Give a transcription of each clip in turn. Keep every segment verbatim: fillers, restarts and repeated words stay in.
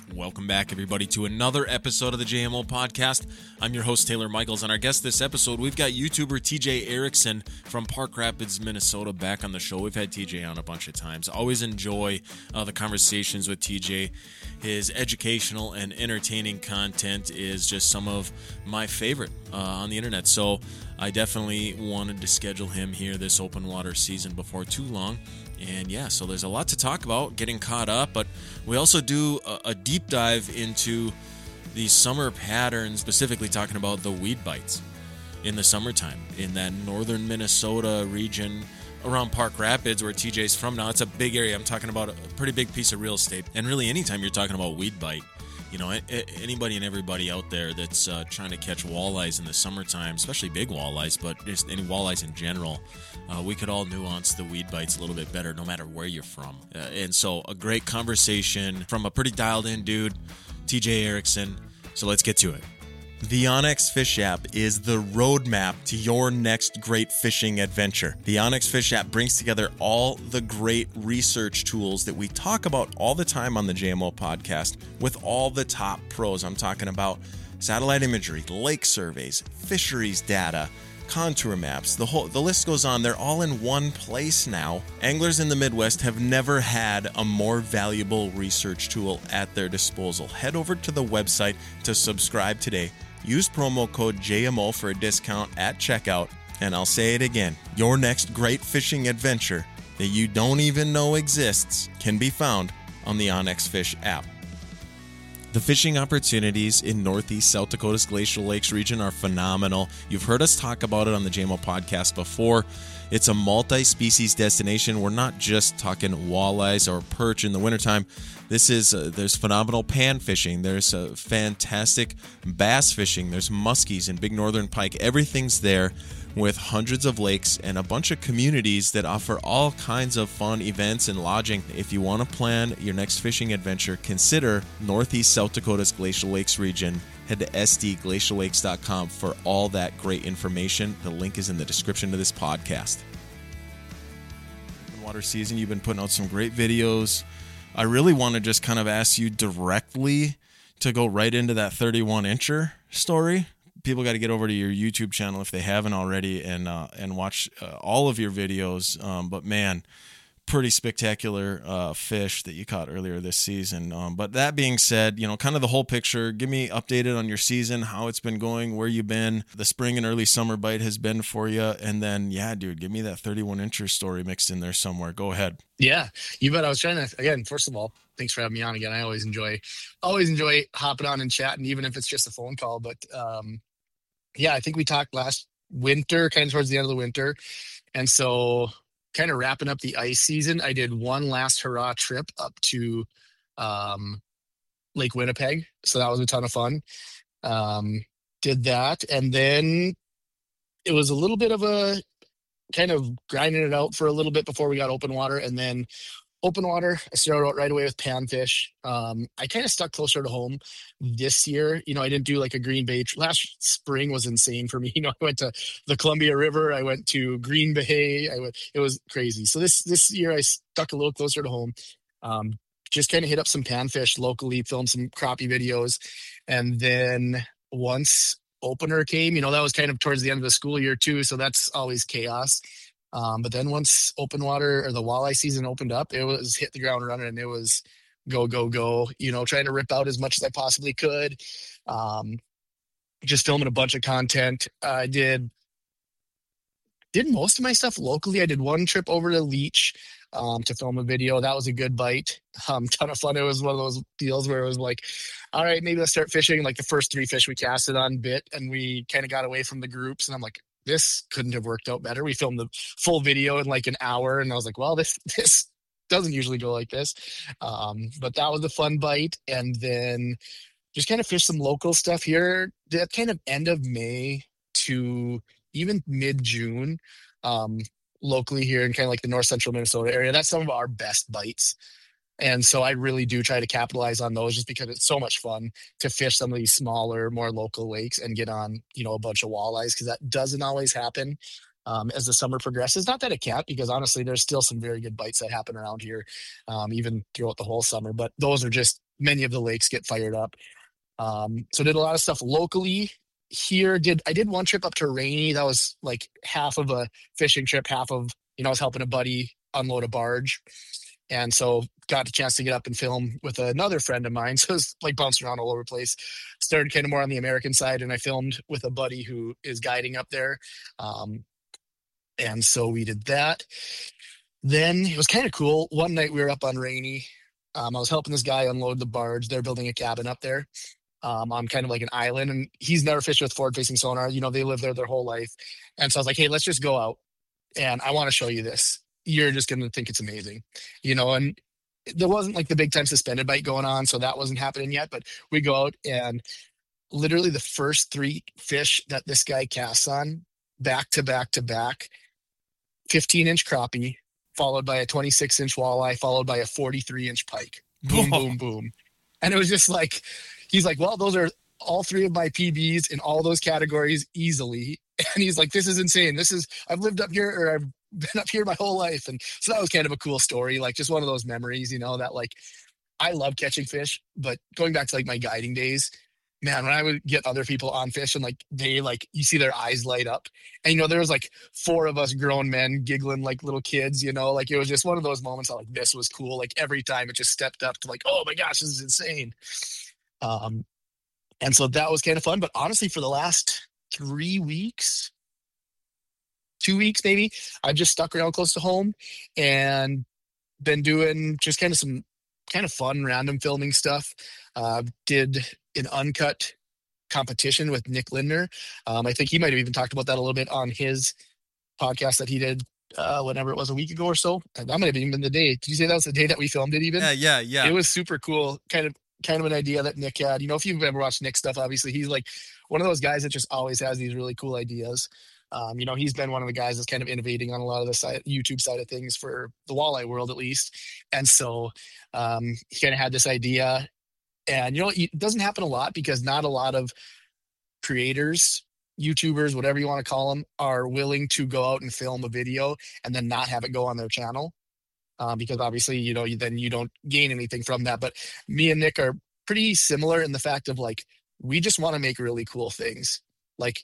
Welcome back, everybody, to another episode of the J M O Podcast. I'm your host, Taylor Michaels, and our guest this episode, we've got YouTuber T J Erickson from Park Rapids, Minnesota, back on the show. We've had T J on a bunch of times. Always enjoy uh, the conversations with T J. His educational and entertaining content is just some of my favorite uh, on the internet, so I definitely wanted to schedule him here this open water season before too long. And yeah, so there's a lot to talk about, getting caught up, but we also do a, a deep dive into these summer patterns, specifically talking about the weed bites in the summertime in that northern Minnesota region around Park Rapids, where T J's from. Now, it's a big area. I'm talking about a pretty big piece of real estate. And really, anytime you're talking about weed bite, you know, anybody and everybody out there that's uh, trying to catch walleyes in the summertime, especially big walleyes, but just any walleyes in general, uh, we could all nuance the weed bites a little bit better no matter where you're from. Uh, and so a great conversation from a pretty dialed in dude, T J Erickson. So let's get to it. The onX Fish app is the roadmap to your next great fishing adventure. The onX Fish app brings together all the great research tools that we talk about all the time on the J M O Podcast with all the top pros. I'm talking about satellite imagery, lake surveys, fisheries data, contour maps, the whole the list goes on. They're all in one place now. Anglers in the Midwest have never had a more valuable research tool at their disposal. Head over to the website to subscribe today. Use promo code J M O for a discount at checkout, and I'll say it again, your next great fishing adventure that you don't even know exists can be found on the onX Fish app. The fishing opportunities in Northeast South Dakota's Glacial Lakes region are phenomenal. You've heard us talk about it on the J M O Podcast before. It's a multi-species destination. We're not just talking walleyes or perch in the wintertime. This is, uh, there's phenomenal pan fishing. There's uh, fantastic bass fishing. There's muskies and big northern pike. Everything's there, with hundreds of lakes and a bunch of communities that offer all kinds of fun events and lodging. If you want to plan your next fishing adventure, consider Northeast South Dakota's Glacial Lakes region. Head to S D glacial lakes dot com for all that great information. The link is in the description of this podcast. Water season, you've been putting out some great videos. I really want to just kind of ask you directly to go right into that thirty-one incher story. People got to get over to your YouTube channel if they haven't already and uh, and watch uh, all of your videos. Um, but man, pretty spectacular uh, fish that you caught earlier this season. Um, but that being said, you know, kind of the whole picture. Give me updated on your season, how it's been going, where you've been, the spring and early summer bite has been for you, and then yeah, dude, give me that thirty-one incher story mixed in there somewhere. Go ahead. Yeah, you bet. I was trying to again. First of all, thanks for having me on again. I always enjoy, always enjoy hopping on and chatting, even if it's just a phone call. But um, yeah, I think we talked last winter, kind of towards the end of the winter, and so kind of wrapping up the ice season. I did one last hurrah trip up to um, Lake Winnipeg, so that was a ton of fun. Um, did that, and then it was a little bit of a kind of grinding it out for a little bit before we got open water, and then open water, I started out right away with panfish. Um, I kind of stuck closer to home this year. You know, I didn't do like a Green Bay. Last spring was insane for me. You know, I went to the Columbia River. I went to Green Bay. I went, it was crazy. So this, this year I stuck a little closer to home. Um, just kind of hit up some panfish locally, filmed some crappie videos. And then once opener came, you know, that was kind of towards the end of the school year too. So that's always chaos. Um, but then once open water or the walleye season opened up, it was hit the ground running, and it was go, go, go, you know, trying to rip out as much as I possibly could. Um, just filming a bunch of content. I did, did most of my stuff locally. I did one trip over to Leech, um, to film a video. That was a good bite. Um, ton of fun. It was one of those deals where it was like, all right, maybe let's start fishing. Like the first three fish we casted on bit, and we kind of got away from the groups, and I'm like, this couldn't have worked out better. We filmed the full video in like an hour, and I was like, well, this this doesn't usually go like this. Um, but that was a fun bite. And then just kind of fish some local stuff here. That kind of end of May to even mid-June, um, locally here in kind of like the north central Minnesota area. That's some of our best bites. And so I really do try to capitalize on those just because it's so much fun to fish some of these smaller, more local lakes and get on, you know, a bunch of walleyes, because that doesn't always happen um, as the summer progresses. Not that it can't, because honestly, there's still some very good bites that happen around here, um, even throughout the whole summer. But those are just many of the lakes get fired up. Um, so did a lot of stuff locally here. Did I did one trip up to Rainy. That was like half of a fishing trip, half of, you know, I was helping a buddy unload a barge. And so got the chance to get up and film with another friend of mine. So it was like bouncing around all over the place. Started kind of more on the American side, and I filmed with a buddy who is guiding up there. Um, and so we did that. Then it was kind of cool. One night we were up on Rainy. Um, I was helping this guy unload the barge. They're building a cabin up there um, on kind of like an island. And he's never fished with forward-facing sonar. You know, they live there their whole life. And so I was like, hey, let's just go out. And I want to show you this. You're just going to think it's amazing, you know, and there wasn't like the big time suspended bite going on. So that wasn't happening yet, but we go out and literally the first three fish that this guy casts on back to back to back, fifteen inch crappie, followed by a twenty-six inch walleye, followed by a forty-three inch pike. Boom, boom, boom. And it was just like, he's like, well, those are all three of my P Bs in all those categories easily. And he's like, this is insane. This is, I've lived up here, or I've been up here my whole life. And so that was kind of a cool story, like just one of those memories, you know, that like, I love catching fish, but going back to like my guiding days, man, when I would get other people on fish and like they like, you see their eyes light up, and you know, there was like four of us grown men giggling like little kids, you know, like it was just one of those moments that like, this was cool. Like every time it just stepped up to like, oh my gosh, this is insane. Um, and so that was kind of fun, but honestly, for the last three weeks, two weeks maybe, I've just stuck around close to home and been doing just kind of some kind of fun random filming stuff. Uh, did an uncut competition with Nick Lindner. Um, I think he might have even talked about that a little bit on his podcast that he did uh, whenever it was, a week ago or so. And that might have even been the day. Did you say that was the day that we filmed it even? Yeah, yeah, yeah. It was super cool. Kind of kind of an idea that Nick had. You know, if you've ever watched Nick stuff, obviously he's like one of those guys that just always has these really cool ideas. Um, you know, he's been one of the guys that's kind of innovating on a lot of the side, YouTube side of things for the walleye world, at least. And so um, he kind of had this idea, and, you know, it doesn't happen a lot because not a lot of creators, YouTubers, whatever you want to call them, are willing to go out and film a video and then not have it go on their channel. Um, because obviously, you know, you, then you don't gain anything from that. But me and Nick are pretty similar in the fact of like, we just want to make really cool things. Like,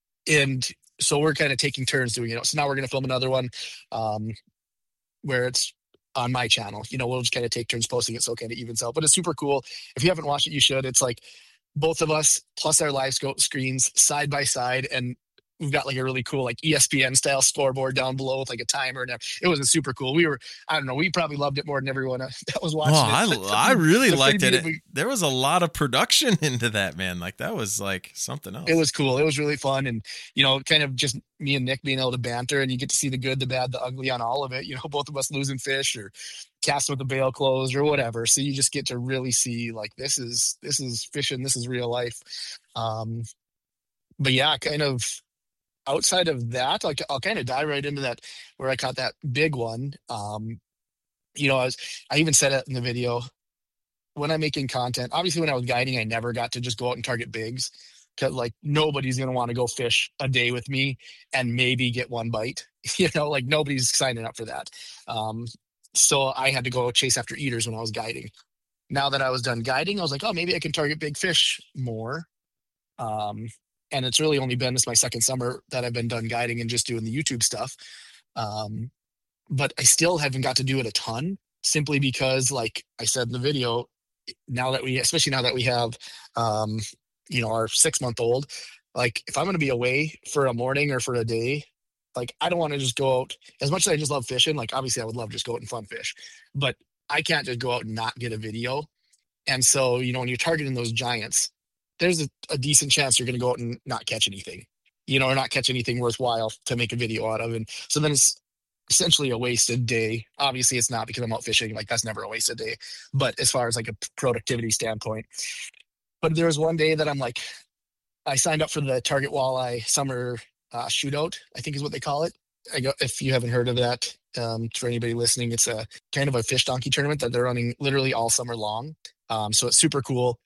and so we're kind of taking turns doing it. So now we're going to film another one um, where it's on my channel. You know, we'll just kind of take turns posting it, so it kind of evens out. But it's super cool. If you haven't watched it, you should. It's like both of us plus our live scope screens side by side, and we've got like a really cool like E S P N style scoreboard down below with like a timer, and it was super cool. We were, I don't know, we probably loved it more than everyone that was watching oh, it. I, I really liked it. We, there was a lot of production into that, man. Like that was like something else. It was cool. It was really fun. And, you know, kind of just me and Nick being able to banter, and you get to see the good, the bad, the ugly on all of it. You know, both of us losing fish or casting with the bail closed or whatever. So you just get to really see like, this is, this is fishing. This is real life. Um, but yeah, kind of, outside of that, like I'll kind of dive right into that where I caught that big one. Um, you know, I was, I even said it in the video when I'm making content. Obviously, when I was guiding, I never got to just go out and target bigs because like nobody's going to want to go fish a day with me and maybe get one bite. You know, like nobody's signing up for that. Um, so I had to go chase after eaters when I was guiding. Now that I was done guiding, I was like, oh, maybe I can target big fish more. Um, And it's really only been this my second summer that I've been done guiding and just doing the YouTube stuff. Um, but I still haven't got to do it a ton simply because, like I said in the video, now that we, especially now that we have, um, you know, our six month old, like if I'm going to be away for a morning or for a day, like I don't want to just go out as much as I just love fishing. Like obviously I would love just go out and fun fish, but I can't just go out and not get a video. And so, you know, when you're targeting those giants, there's a, a decent chance you're going to go out and not catch anything, you know, or not catch anything worthwhile to make a video out of. And so then it's essentially a wasted day. Obviously it's not because I'm out fishing. Like that's never a wasted day, but as far as like a productivity standpoint, but there was one day that I'm like, I signed up for the Target Walleye Summer uh, Shootout, I think is what they call it. I go, if you haven't heard of that, um, for anybody listening, it's a kind of a fish donkey tournament that they're running literally all summer long. Um, so it's super cool. And they have June, July, and August. So it's like,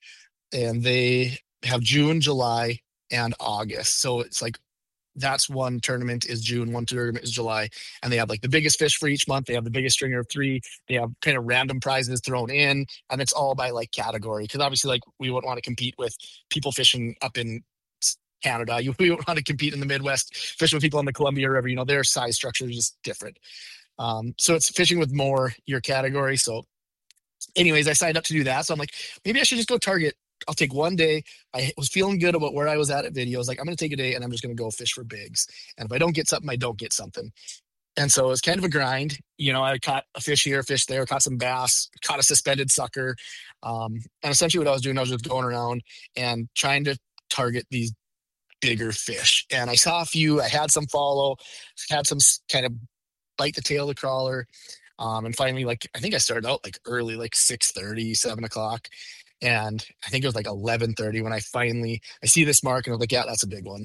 that's one tournament is June, one tournament is July, and they have like the biggest fish for each month. They have the biggest stringer of three. They have kind of random prizes thrown in, and it's all by like category. Because obviously, like we wouldn't want to compete with people fishing up in Canada. You we wouldn't want to compete in the Midwest fishing with people in the Columbia River. You know, their size structure is just different. Um, so it's fishing with more your category. So, anyways, I signed up to do that. So I'm like, maybe I should just go target. I'll take one day. I was feeling good about where I was at at videos. Like, I'm going to take a day and I'm just going to go fish for bigs. And if I don't get something, I don't get something. And so it was kind of a grind. You know, I caught a fish here, a fish there, caught some bass, caught a suspended sucker. Um, and essentially what I was doing, I was just going around and trying to target these bigger fish. And I saw a few, I had some follow, had some kind of bite the tail of the crawler. Um, and finally, like, I think I started out like early, like six thirty, seven o'clock. And I think it was like eleven thirty when I finally, I see this mark and I was like, yeah, that's a big one.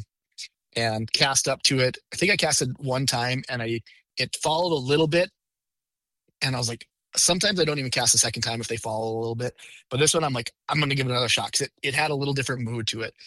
And cast up to it. I think I casted one time and I, it followed a little bit. And I was like, sometimes I don't even cast a second time if they follow a little bit. But this one, I'm like, I'm going to give it another shot because it, it had a little different mood to it.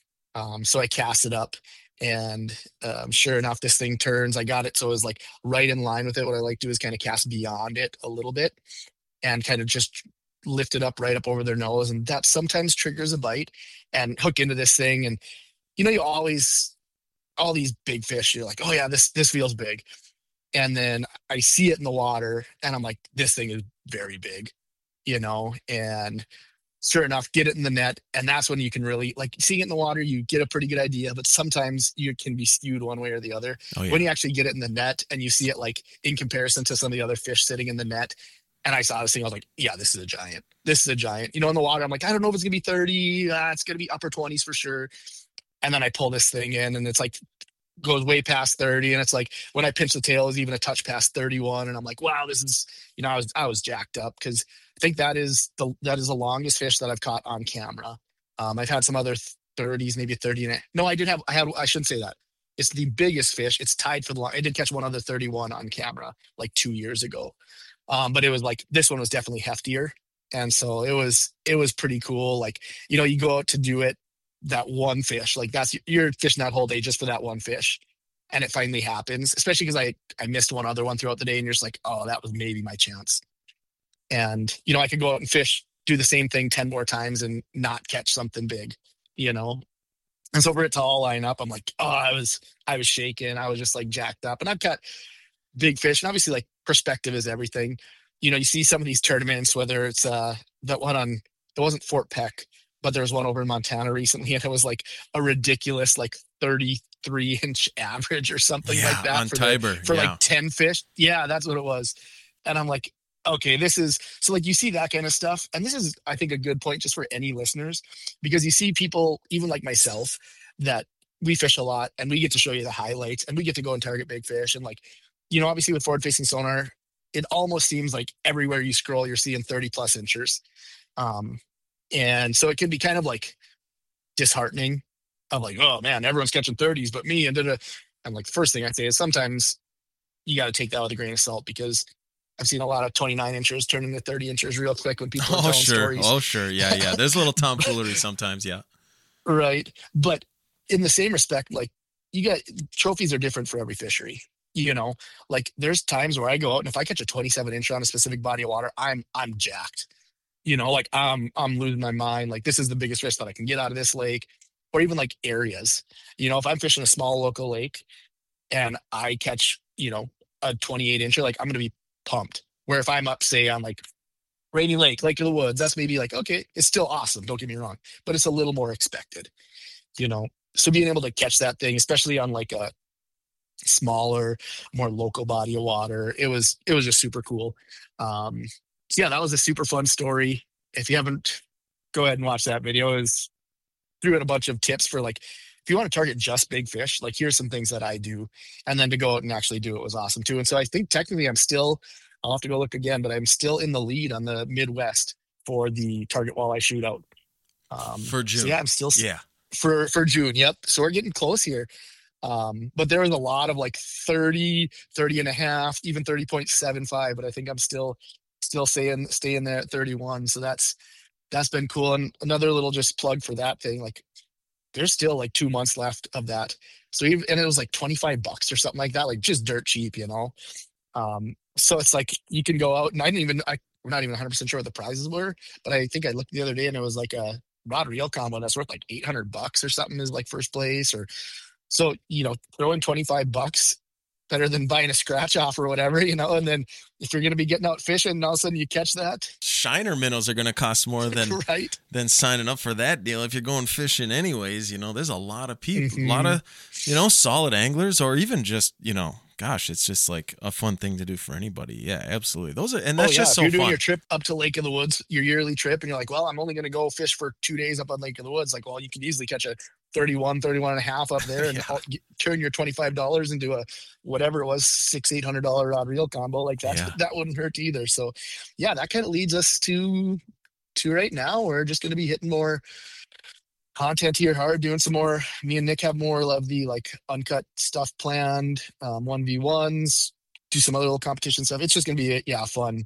Um, so I cast it up and um, sure enough, this thing turns. I got it. So it was like right in line with it. What I like to do is kind of cast beyond it a little bit and kind of just lift it up right up over their nose, and that sometimes triggers a bite and hook into this thing. And you know, you always all these big fish, you're like, oh yeah, this this feels big, and then I see it in the water and I'm like, this thing is very big, you know. And sure enough, get it in the net, and that's when you can really, like, seeing it in the water, you get a pretty good idea, but sometimes you can be skewed one way or the other. Oh, yeah. When you actually get it in the net and you see it like in comparison to some of the other fish sitting in the net. And I saw this thing, I was like, yeah, this is a giant. This is a giant. You know, in the water, I'm like, I don't know if it's going to be thirty. Uh, it's going to be upper twenties for sure. And then I pull this thing in and it's like, goes way past thirty. And it's like, when I pinch the tail, is even a touch past thirty-one. And I'm like, wow, this is, you know, I was, I was jacked up because I think that is the, that is the longest fish that I've caught on camera. Um, I've had some other thirties, maybe thirty. And no, I did have, I had, I shouldn't say that. It's the biggest fish. It's tied for the long. I did catch one other thirty-one on camera like two years ago. Um, but it was like, this one was definitely heftier. And so it was, it was pretty cool. Like, you know, you go out to do it, that one fish, like that's, you're fishing that whole day just for that one fish. And it finally happens, especially because I, I missed one other one throughout the day and you're just like, oh, that was maybe my chance. And, you know, I could go out and fish, do the same thing ten more times and not catch something big, you know? And so for it to all line up, I'm like, oh, I was, I was shaking. I was just like jacked up. And I've got big fish. And obviously, like, perspective is everything. You know, you see some of these tournaments, whether it's uh that one on, it wasn't Fort Peck, but there was one over in Montana recently, and it was like a ridiculous like thirty-three inch average or something yeah, like that on for, Tiber, the, for yeah. like ten fish. Yeah, that's what it was. And I'm like, okay, this is, so like you see that kind of stuff. And this is, I think, a good point just for any listeners, because you see people, even like myself, that we fish a lot and we get to show you the highlights and we get to go and target big fish. And like, you know, obviously with forward facing sonar, it almost seems like everywhere you scroll, you're seeing thirty plus inchers. Um, and so it can be kind of like disheartening of like, oh man, everyone's catching thirties, but me. And, and like, the first thing I say is sometimes you got to take that with a grain of salt, because I've seen a lot of twenty-nine inchers turn into thirty inchers real quick when people are oh, telling sure. stories. Oh, sure. Yeah, yeah. There's a little tomfoolery sometimes, yeah. Right. But in the same respect, like, you got, trophies are different for every fishery. You know, like there's times where I go out and if I catch a twenty-seven incher on a specific body of water, I'm I'm jacked. You know, like I'm I'm losing my mind. Like, this is the biggest fish that I can get out of this lake, or even like areas. You know, if I'm fishing a small local lake and I catch, you know, a twenty-eight incher, like I'm gonna be pumped. Where if I'm up, say, on like Rainy Lake, Lake of the Woods, that's maybe like, okay, it's still awesome, don't get me wrong, but it's a little more expected, you know. So being able to catch that thing, especially on like a smaller, more local body of water, it was it was just super cool. Um so yeah, that was a super fun story. If you haven't, go ahead and watch that video. It was, threw in a bunch of tips for like, if you want to target just big fish, like here's some things that I do, and then to go out and actually do it was awesome too. And so I think technically I'm still, I'll have to go look again, but I'm still in the lead on the Midwest for the target walleye shootout. Um, for June. So yeah, I'm still yeah for for June. Yep. So we're getting close here. Um, but there was a lot of like thirty, thirty and a half, even thirty point seven five, but I think I'm still, still staying, staying there at thirty-one. So that's, that's been cool. And another little just plug for that thing. Like, there's still like two months left of that. So even, and it was like twenty-five bucks or something like that, like just dirt cheap, you know? Um, so it's like you can go out and I didn't even, I, we're not even one hundred percent sure what the prizes were, but I think I looked the other day and it was like a rod reel combo that's worth like eight hundred bucks or something is like first place. Or so, you know, throw in twenty-five bucks better than buying a scratch off or whatever, you know? And then if you're going to be getting out fishing and all of a sudden you catch that. Shiner minnows are going to cost more than, right. than signing up for that deal. If you're going fishing anyways, you know, there's a lot of people, Mhm. a lot of, you know, solid anglers, or even just, you know, gosh, it's just like a fun thing to do for anybody. Yeah, absolutely. Those are, and that's oh, yeah. just if so you're doing fun. your trip up to Lake of the Woods, your yearly trip, and you're like, well, I'm only going to go fish for two days up on Lake of the Woods. Like, well, you could easily catch a thirty-one, thirty-one and a half up there and Yeah. all- get- turn your twenty-five dollars into a, whatever it was, six, eight hundred dollar rod reel combo. Like that, Yeah. that wouldn't hurt either. So yeah, that kind of leads us to, to right now, we're just going to be hitting more content here hard, doing some more, me and Nick have more of the like uncut stuff planned, um, one v ones, do some other little competition stuff. It's just going to be, yeah, fun,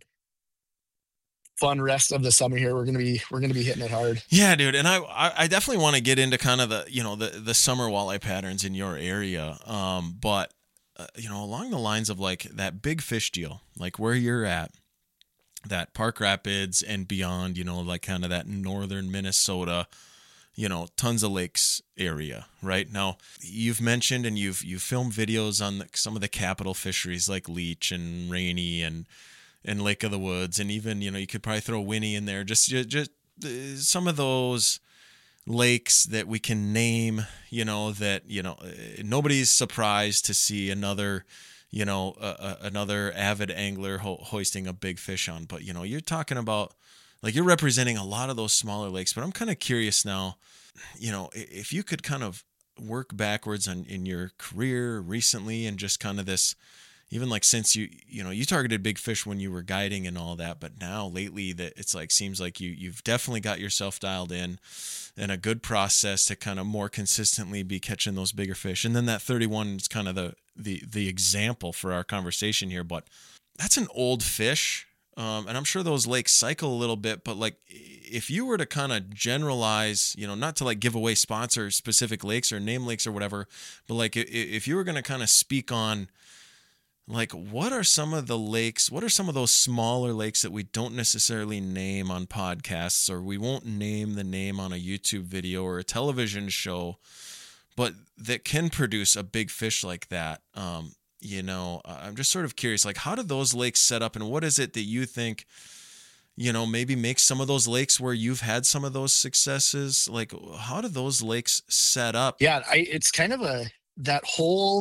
fun rest of the summer here. We're going to be, we're going to be hitting it hard. Yeah, dude. And I, I I definitely want to get into kind of the, you know, the, the summer walleye patterns in your area. Um, but, uh, you know, along the lines of like that big fish deal, like where you're at, that Park Rapids and beyond, you know, like kind of that northern Minnesota, you know, tons of lakes area, right? Now, you've mentioned and you've you've filmed videos on the, some of the capital fisheries like Leech and Rainy and and Lake of the Woods, and even, you know, you could probably throw Winnie in there. Just just, just uh, some of those lakes that we can name, you know, that, you know, uh, nobody's surprised to see another, you know, uh, uh, another avid angler ho- hoisting a big fish on. But, you know, you're talking about, like, you're representing a lot of those smaller lakes. But I'm kind of curious now, you know, if you could kind of work backwards on in your career recently and just kind of this, even like since you, you know, you targeted big fish when you were guiding and all that, but now lately that it's like, seems like you, you've definitely got yourself dialed in and a good process to kind of more consistently be catching those bigger fish. And then that thirty-one is kind of the, the, the example for our conversation here, but that's an old fish. Um, and I'm sure those lakes cycle a little bit, but like if you were to kind of generalize, you know, not to like give away sponsor specific lakes or name lakes or whatever, but like if you were going to kind of speak on, like, what are some of the lakes, what are some of those smaller lakes that we don't necessarily name on podcasts, or we won't name the name on a YouTube video or a television show, but that can produce a big fish like that? Um, you know, I'm just sort of curious, like, how do those lakes set up, and what is it that you think, you know, maybe makes some of those lakes where you've had some of those successes? Like, how do those lakes set up? Yeah, I, it's kind of a, that whole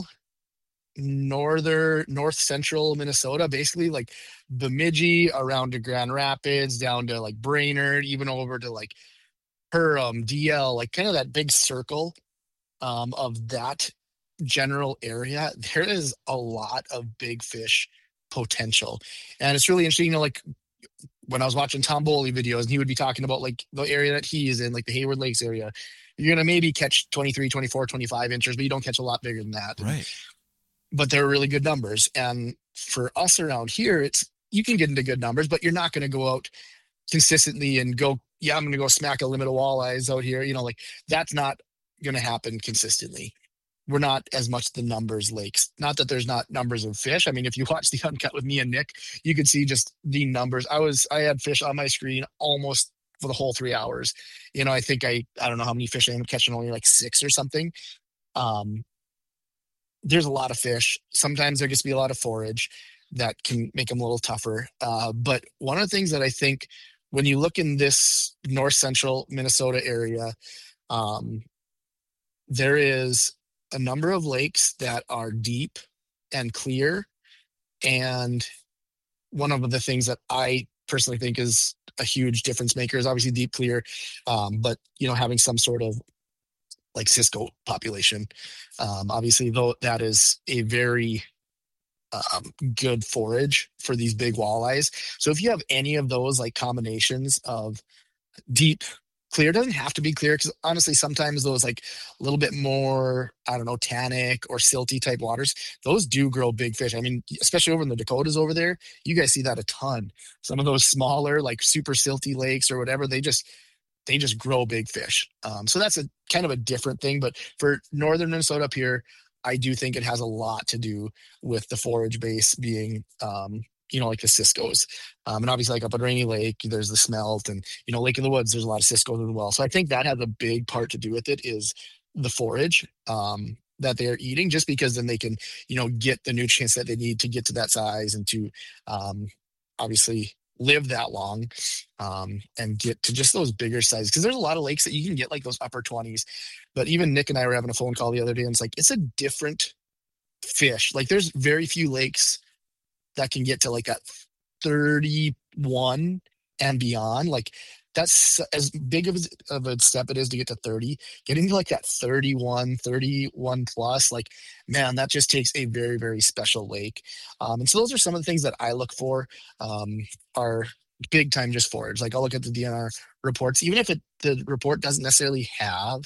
northern north central Minnesota, basically like Bemidji around to Grand Rapids down to like Brainerd, even over to like Perham, D L, like kind of that big circle um, of that general area. There is a lot of big fish potential, and it's really interesting. You know, like when I was watching Tom Boley videos, and he would be talking about like the area that he is in, like the Hayward Lakes area. You're gonna maybe catch twenty-three, twenty-four, twenty-five inches, but you don't catch a lot bigger than that. Right. But they're really good numbers. And for us around here, it's, you can get into good numbers, but you're not going to go out consistently and go, yeah, I'm going to go smack a limit of walleyes out here. You know, like that's not going to happen consistently. We're not as much the numbers lakes. Not that there's not numbers of fish. I mean, if you watch the uncut with me and Nick, you could see just the numbers. I was, I had fish on my screen almost for the whole three hours. You know, I think I, I don't know how many fish I ended up catching, only like six or something. Um, There's a lot of fish. Sometimes there gets to be a lot of forage that can make them a little tougher. Uh, but one of the things that I think when you look in this north central Minnesota area, um, there is a number of lakes that are deep and clear. And one of the things that I personally think is a huge difference maker is obviously deep clear. Um, but, you know, having some sort of like Cisco population. Um, obviously, though, that is a very um, good forage for these big walleyes. So if you have any of those like combinations of deep clear, doesn't have to be clear, because honestly, sometimes those like a little bit more, I don't know, tannic or silty type waters, those do grow big fish. I mean, especially over in the Dakotas over there, you guys see that a ton. Some of those smaller, like super silty lakes or whatever, they just, they just grow big fish. Um, so that's a kind of a different thing. But for northern Minnesota up here, I do think it has a lot to do with the forage base being, um, you know, like the Cisco's. Um, and obviously, like up at Rainy Lake, there's the smelt, and, you know, Lake of the Woods, there's a lot of Cisco's as well. So I think that has a big part to do with it, is the forage um, that they're eating, just because then they can, you know, get the nutrients that they need to get to that size and to um, obviously live that long um, and get to just those bigger sizes. Because there's a lot of lakes that you can get like those upper twenties. But even Nick and I were having a phone call the other day, and it's like, it's a different fish. Like there's very few lakes that can get to like that thirty-one and beyond. Like that's as big of a, of a step it is to get to thirty. Getting to like that thirty-one, thirty-one plus, like, man, that just takes a very, very special lake. Um, and so those are some of the things that I look for um, are big time just forage. Like I'll look at the D N R reports, even if it, the report doesn't necessarily have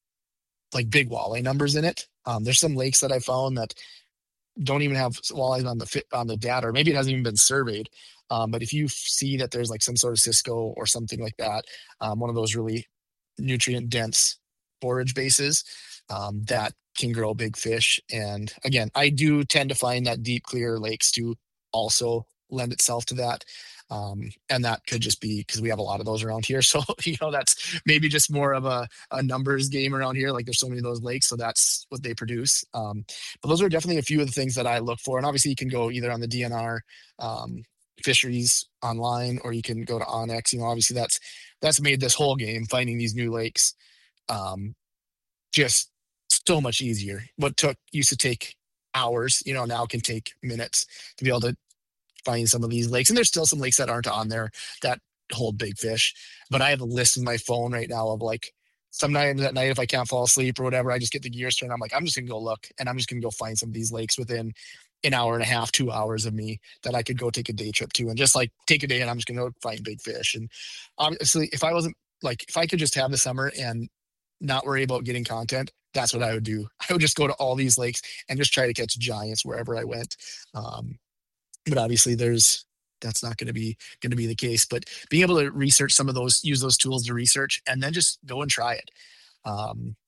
like big walleye numbers in it. Um, there's some lakes that I found that don't even have walleyes on the fit on the data, or maybe it hasn't even been surveyed. Um, but if you see that there's like some sort of Cisco or something like that, um, one of those really nutrient dense forage bases um, that can grow big fish. And again, I do tend to find that deep, clear lakes to also lend itself to that. Um, and that could just be because we have a lot of those around here. So, you know, that's maybe just more of a, a numbers game around here. Like there's so many of those lakes, so that's what they produce. Um, but those are definitely a few of the things that I look for. And obviously you can go either on the D N R um, fisheries online, or you can go to onX. You know, obviously that's, that's made this whole game, finding these new lakes, um, just so much easier. What took, used to take hours, you know, now can take minutes to be able to find some of these lakes. And there's still some lakes that aren't on there that hold big fish, but I have a list in my phone right now of like, sometimes at night, if I can't fall asleep or whatever, I just get the gears turned. I'm like, I'm just gonna go look, and I'm just gonna go find some of these lakes within an hour and a half, two hours of me that I could go take a day trip to, and just like take a day and I'm just gonna go find big fish. And obviously if I wasn't like, if I could just have the summer and not worry about getting content, that's what I would do. I would just go to all these lakes and just try to catch giants wherever I went. Um, but obviously there's, that's not going to be going to be the case. But being able to research some of those, use those tools to research, and then just go and try it, um,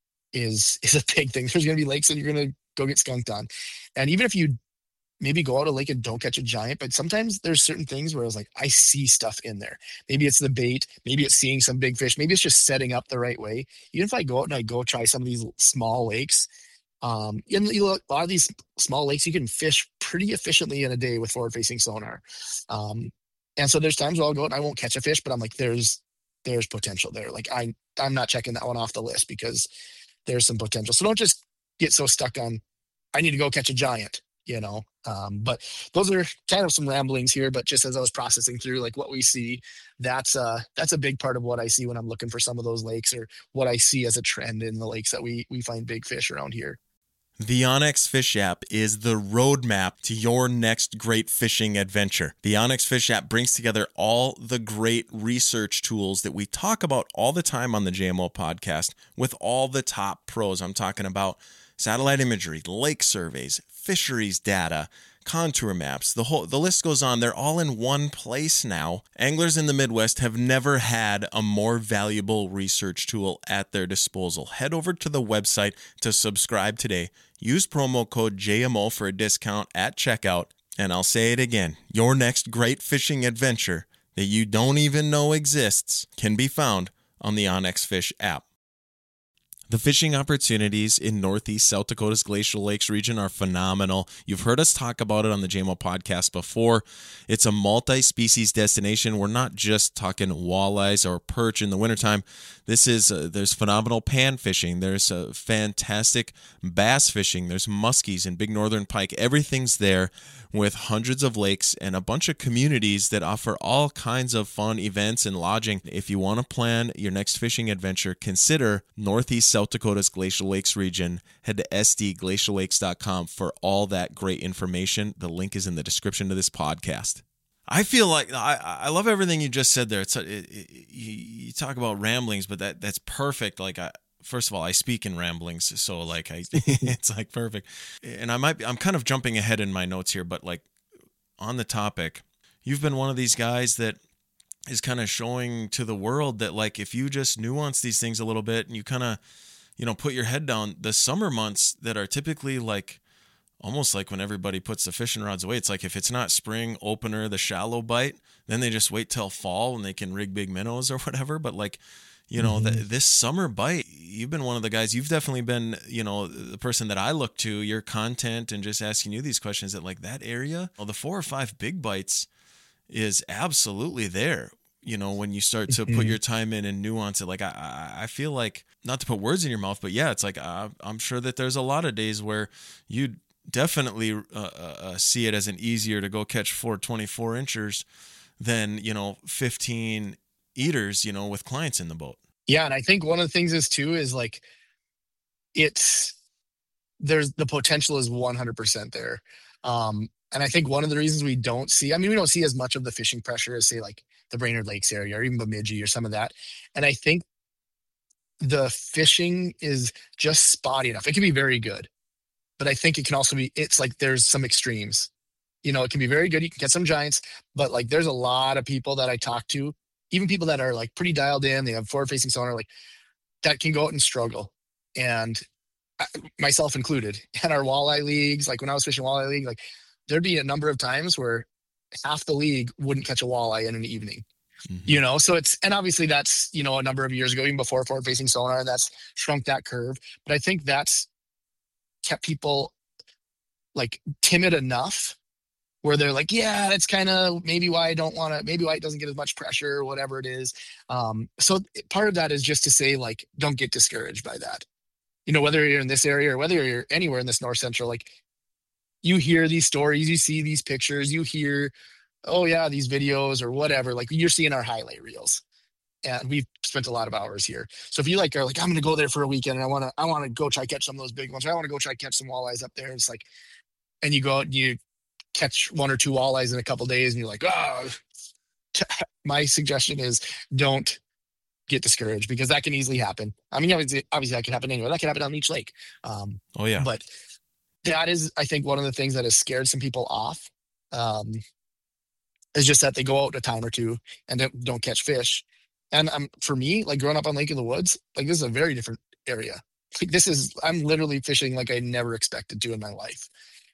is is a big thing. There's going to be lakes that you're going to go get skunked on, and even if you maybe go out a lake and don't catch a giant, but sometimes there's certain things where I was like, I see stuff in there. Maybe it's the bait, maybe it's seeing some big fish, maybe it's just setting up the right way. Even if I go out and I go try some of these small lakes. Um, and you look, a lot of these small lakes, you can fish pretty efficiently in a day with forward-facing sonar. Um, and so there's times where I'll go out and I won't catch a fish, but I'm like, there's there's potential there. Like I I'm not checking that one off the list because there's some potential. So don't just get so stuck on I need to go catch a giant, you know. Um, but those are kind of some ramblings here. But just as I was processing through like what we see, that's uh that's a big part of what I see when I'm looking for some of those lakes, or what I see as a trend in the lakes that we we find big fish around here. The onX Fish app is the roadmap to your next great fishing adventure. The onX Fish app brings together all the great research tools that we talk about all the time on the J M O podcast with all the top pros. I'm talking about satellite imagery, lake surveys, fisheries data, contour maps, the whole the list goes on. They're all in one place now. Anglers in the Midwest have never had a more valuable research tool at their disposal. Head over to the website to subscribe today. Use promo code J M O for a discount at checkout. And I'll say it again, your next great fishing adventure that you don't even know exists can be found on the onX Fish app. The fishing opportunities in Northeast South Dakota's Glacial Lakes region are phenomenal. You've heard us talk about it on the J M O podcast before. It's a multi-species destination. We're not just talking walleyes or perch in the wintertime. This is, uh, there's phenomenal pan fishing. There's uh, fantastic bass fishing. There's muskies and big northern pike. Everything's there, with hundreds of lakes and a bunch of communities that offer all kinds of fun events and lodging. If you want to plan your next fishing adventure, consider Northeast South Dakota's Glacial Lakes region. Head to S D glacial lakes dot com for all that great information. The link is in the description of this podcast. I feel like I, I love everything you just said there. It's a, it, it, you, you talk about ramblings, but that that's perfect. Like I, first of all, I speak in ramblings, so like I, it's like perfect. And I might be, I'm kind of jumping ahead in my notes here, but like on the topic, you've been one of these guys that is kind of showing to the world that like if you just nuance these things a little bit and you kind of, you know, put your head down, the summer months that are typically like almost like when everybody puts the fishing rods away, it's like if it's not spring opener, the shallow bite, then they just wait till fall and they can rig big minnows or whatever. But like, you know, mm-hmm. the, this summer bite, you've been one of the guys, you've definitely been, you know, the person that I look to, your content and just asking you these questions that like that area, well, the four or five big bites is absolutely there. You know, when you start to put your time in and nuance it, like I, I feel like, not to put words in your mouth, but yeah, it's like uh, I'm sure that there's a lot of days where you definitely uh, uh, see it as an easier to go catch four twenty-four inchers than, you know, fifteen eaters, you know, with clients in the boat. Yeah, and I think one of the things is too is like it's there's the potential is one hundred percent there. Um, and I think one of the reasons we don't see, I mean, we don't see as much of the fishing pressure as say like the Brainerd Lakes area or even Bemidji or some of that. And I think the fishing is just spotty enough. It can be very good, but I think it can also be, it's like there's some extremes. You know, it can be very good. You can get some giants, but like there's a lot of people that I talk to, even people that are like pretty dialed in, they have forward facing sonar, like that can go out and struggle. And I, myself included, in our walleye leagues, like when I was fishing walleye league, like there'd be a number of times where half the league wouldn't catch a walleye in an evening, mm-hmm. you know? So it's, and obviously that's, you know, a number of years ago, even before forward facing sonar, that's shrunk that curve. But I think that's kept people like timid enough where they're like, yeah, that's kind of maybe why I don't want to, maybe why it doesn't get as much pressure or whatever it is. Um, so part of that is just to say, like, don't get discouraged by that. You know, whether you're in this area or whether you're anywhere in this North Central, like you hear these stories, you see these pictures, you hear, oh yeah, these videos or whatever, like you're seeing our highlight reels. And we've spent a lot of hours here. So if you like are like, I'm going to go there for a weekend and I want to, I want to go try catch some of those big ones. Or I want to go try catch some walleyes up there. It's like, and you go out and you catch one or two walleyes in a couple of days and you're like, oh, my suggestion is don't get discouraged because that can easily happen. I mean, obviously, obviously that can happen anywhere. That can happen on each lake. Um, oh yeah. But that is, I think, one of the things that has scared some people off um, is just that they go out a time or two and don't, don't catch fish. And um, for me, like growing up on Lake of the Woods, like this is a very different area. Like this is, I'm literally fishing like I never expected to in my life,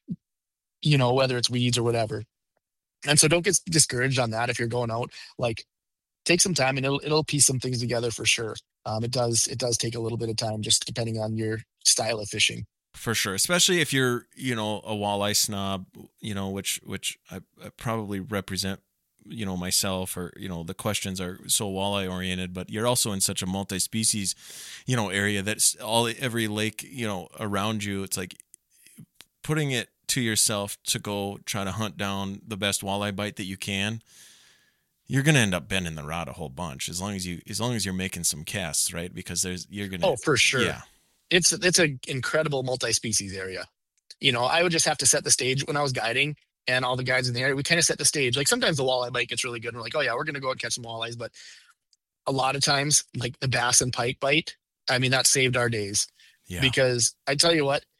you know, whether it's weeds or whatever. And so don't get discouraged on that. If you're going out, like take some time and it'll, it'll piece some things together for sure. Um, it does, it does take a little bit of time just depending on your style of fishing. For sure. Especially if you're, you know, a walleye snob, you know, which, which I, I probably represent, you know, myself, or, you know, the questions are so walleye oriented, but you're also in such a multi-species, you know, area that's all, every lake, you know, around you. It's like putting it to yourself to go try to hunt down the best walleye bite that you can. You're going to end up bending the rod a whole bunch as long as you, as long as you're making some casts, right? Because there's, you're going to, oh, for sure. Yeah. It's, it's an incredible multi-species area. You know, I would just have to set the stage when I was guiding. And all the guys in the area, we kind of set the stage. Like sometimes the walleye bite gets really good. And we're like, oh yeah, we're going to go and catch some walleyes. But a lot of times, like the bass and pike bite, I mean, that saved our days. Yeah. Because I tell you what,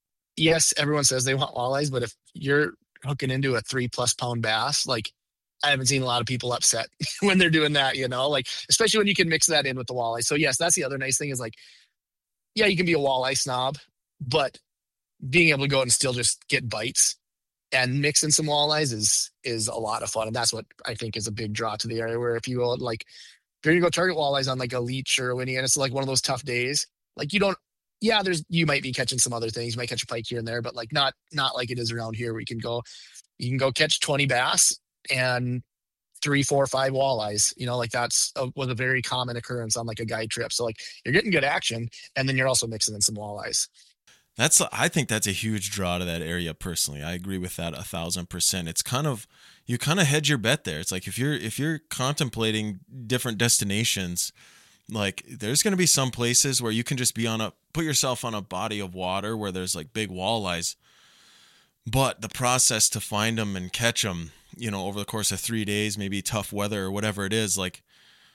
yes, everyone says they want walleyes, but if you're hooking into a three plus pound bass, like I haven't seen a lot of people upset when they're doing that, you know, like, especially when you can mix that in with the walleye. So yes, that's the other nice thing is like, yeah, you can be a walleye snob, but being able to go out and still just get bites and mixing some walleyes is is a lot of fun. And that's what I think is a big draw to the area, where if you go like, if you're going to go target walleyes on like a Leech or a Winnie, and it's like one of those tough days, like you don't, yeah, there's, you might be catching some other things. You might catch a pike here and there, but like not, not like it is around here where you can go, you can go catch twenty bass and three, four, five walleyes, you know, like that's a, was a very common occurrence on like a guide trip. So like you're getting good action and then you're also mixing in some walleyes. That's, I think that's a huge draw to that area personally. I agree with that a thousand percent. It's kind of, you kind of hedge your bet there. It's like, if you're, if you're contemplating different destinations, like there's going to be some places where you can just be on a, put yourself on a body of water where there's like big walleyes, but the process to find them and catch them, you know, over the course of three days, maybe tough weather or whatever it is, like,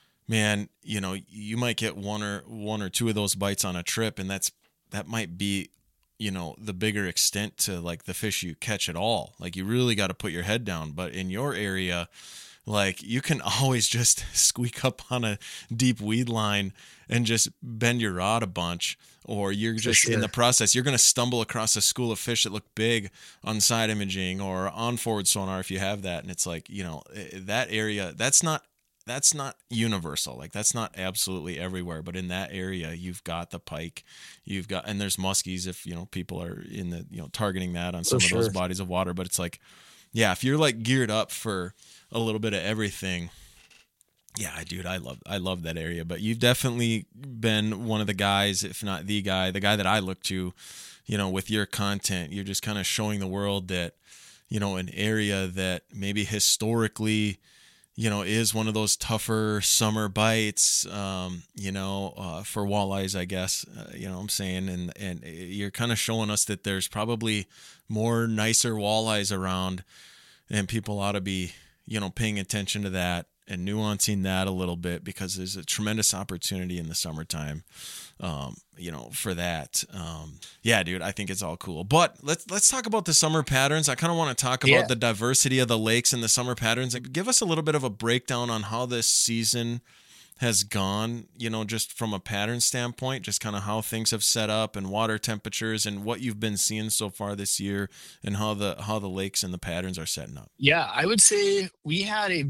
man, you know, you might get one or one or two of those bites on a trip. And that's, that might be, you know, the bigger extent to like the fish you catch at all. Like you really got to put your head down. But in your area, like you can always just squeak up on a deep weed line and just bend your rod a bunch, or you're For just in sure. the process, you're going to stumble across a school of fish that look big on side imaging or on forward sonar if you have that. And it's like, you know, that area, that's not, that's not universal. Like that's not absolutely everywhere, but in that area, you've got the pike, you've got, and there's muskies if, you know, people are in the, you know, targeting that on some For of those sure. bodies of water. But it's like, yeah, if you're like geared up for a little bit of everything, yeah, dude, I love I love that area. But you've definitely been one of the guys, if not the guy, the guy that I look to, you know, with your content. You're just kind of showing the world that, you know, an area that maybe historically, you know, is one of those tougher summer bites, um, you know, uh, for walleyes, I guess, uh, you know what I'm saying? And, and you're kind of showing us that there's probably more nicer walleyes around, and people ought to be, you know, paying attention to that and nuancing that a little bit, because there's a tremendous opportunity in the summertime, um, you know, for that. Um, yeah, dude, I think it's all cool. But let's let's talk about the summer patterns. I kind of want to talk Yeah. about the diversity of the lakes and the summer patterns. Like, give us a little bit of a breakdown on how this season has gone, you know, just from a pattern standpoint, just kind of how things have set up and water temperatures and what you've been seeing so far this year, and how the how the lakes and the patterns are setting up. Yeah, I would say we had a,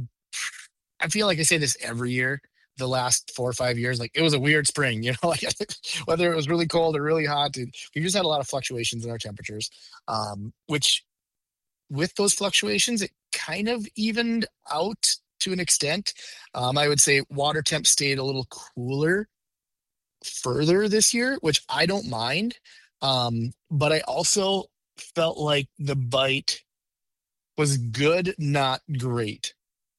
I feel like I say this every year, the last four or five years, like it was a weird spring, you know, like whether it was really cold or really hot, it- we just had a lot of fluctuations in our temperatures, um, which with those fluctuations, it kind of evened out to an extent. Um, I would say water temp stayed a little cooler further this year, which I don't mind. Um, but I also felt like the bite was good, not great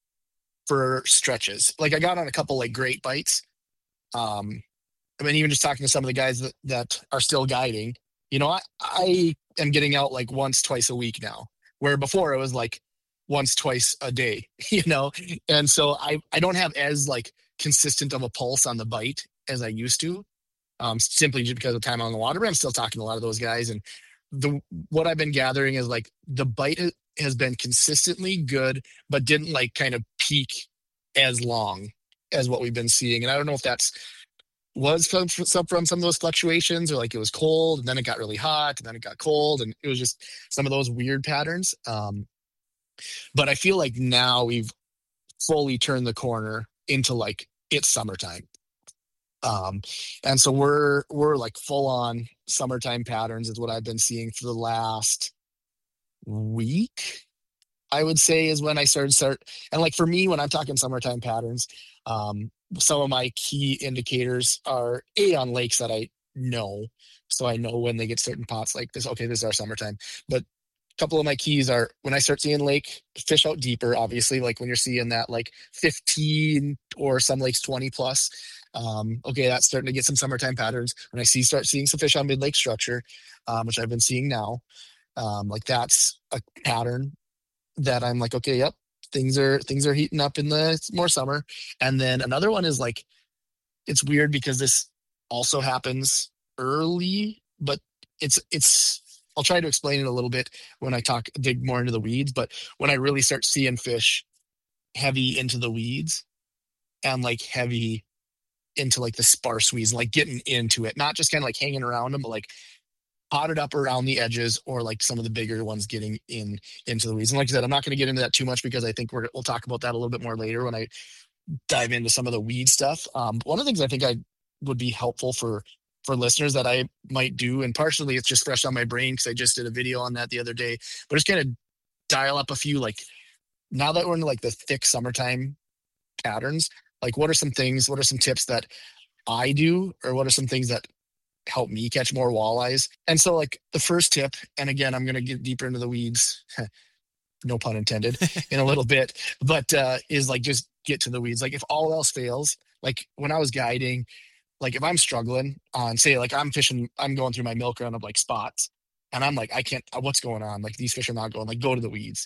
for stretches. Like I got on a couple like great bites. Um, I mean, even just talking to some of the guys that, that are still guiding, you know, I, I am getting out like once, twice a week now, where before it was like once, twice a day, you know? And so I, I don't have as like consistent of a pulse on the bite as I used to, um, simply just because of time on the water. But I'm still talking to a lot of those guys. And the, what I've been gathering is like the bite ha- has been consistently good, but didn't like kind of peak as long as what we've been seeing. And I don't know if that's was from some from some of those fluctuations, or like it was cold and then it got really hot and then it got cold, and it was just some of those weird patterns. Um, but I feel like now we've fully turned the corner into like it's summertime. Um, and so we're we're like full on summertime patterns is what I've been seeing for the last week. I would say is when I started start and like for me when I'm talking summertime patterns, um, some of my key indicators are a on lakes that I know, so I know when they get certain pots like this. Okay, this is our summertime. But a couple of my keys are when I start seeing lake fish out deeper. Obviously, like when you're seeing that like fifteen or some lakes twenty plus. Um, okay, that's starting to get some summertime patterns. When I see start seeing some fish on mid lake structure, um, which I've been seeing now, um, like that's a pattern that I'm like, okay, yep, things are things are heating up in the it's more summer. And then another one is like, it's weird because this also happens early, but it's it's I'll try to explain it a little bit when I talk dig more into the weeds. But when I really start seeing fish heavy into the weeds and like heavy into like the sparse weeds, like getting into it, not just kind of like hanging around them, but like potted up around the edges, or like some of the bigger ones getting in into the weeds. And like I said, I'm not going to get into that too much because I think we're, we'll talk about that a little bit more later when I dive into some of the weed stuff. Um, one of the things I think I would be helpful for for listeners that I might do, and partially it's just fresh on my brain because I just did a video on that the other day, but just kind of dial up a few like now that we're in like the thick summertime patterns, like what are some things, what are some tips that I do, or what are some things that help me catch more walleyes? And so like the first tip, and again, I'm going to get deeper into the weeds, no pun intended, in a little bit, but uh, is like just get to the weeds. Like if all else fails, like when I was guiding, like if I'm struggling on, say, like I'm fishing, I'm going through my milk run of like spots, and I'm like, I can't, uh, what's going on? Like these fish are not going, like go to the weeds.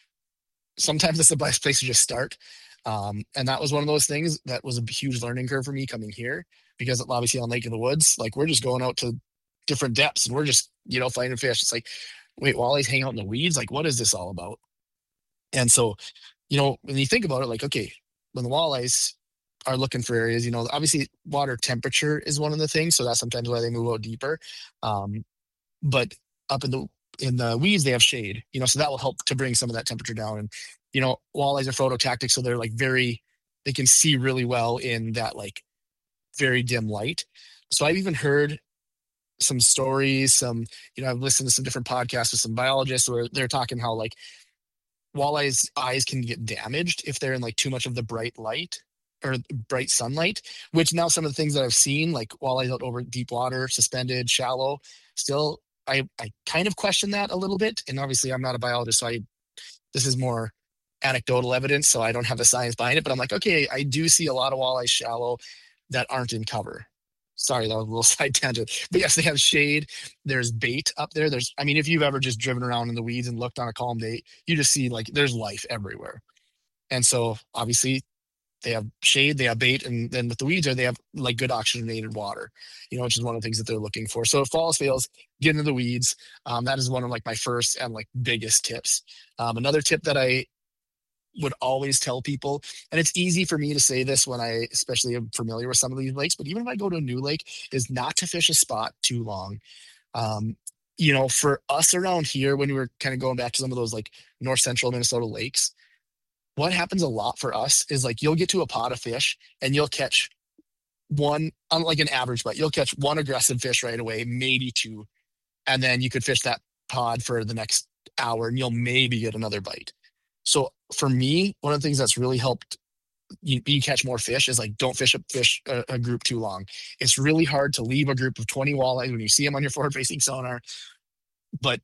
Sometimes it's the best place to just start. Um, and that was one of those things that was a huge learning curve for me coming here, because obviously on Lake of the Woods, like we're just going out to different depths and we're just, you know, finding fish. It's like, wait, walleyes hang out in the weeds. Like, what is this all about? And so you know, when you think about it, like, okay, when the walleyes are looking for areas, you know, obviously water temperature is one of the things. So that's sometimes why they move out deeper. Um, but up in the in the weeds, they have shade, you know, so that will help to bring some of that temperature down. And, you know, walleyes are phototactic, so they're like very, they can see really well in that like very dim light. So I've even heard some stories, some, you know, I've listened to some different podcasts with some biologists where they're talking how like walleyes' eyes can get damaged if they're in like too much of the bright light or bright sunlight, which now some of the things that I've seen, like walleyes out over deep water, suspended, shallow, still, I, I kind of question that a little bit. And obviously I'm not a biologist, so I, this is more anecdotal evidence, so I don't have the science behind it, but I'm like, okay, I do see a lot of walleyes shallow that aren't in cover. Sorry, that was a little side tangent. But yes, they have shade. There's bait up there. There's, I mean, if you've ever just driven around in the weeds and looked on a calm day, you just see like there's life everywhere. And so obviously they have shade, they have bait, and then with the weeds there, they have like good oxygenated water, you know, which is one of the things that they're looking for. So if fall fails, get into the weeds. Um, that is one of like my first and like biggest tips. Um, another tip that I would always tell people, and it's easy for me to say this when I especially am familiar with some of these lakes, but even if I go to a new lake, is not to fish a spot too long. Um, you know, for us around here, when we were kind of going back to some of those like north central Minnesota lakes, what happens a lot for us is like you'll get to a pot of fish and you'll catch one, on like an average, but you'll catch one aggressive fish right away, maybe two, and then you could fish that pod for the next hour and you'll maybe get another bite. So for me, one of the things that's really helped you, you catch more fish is like don't fish a fish a, a group too long. It's really hard to leave a group of twenty walleyes when you see them on your forward facing sonar. But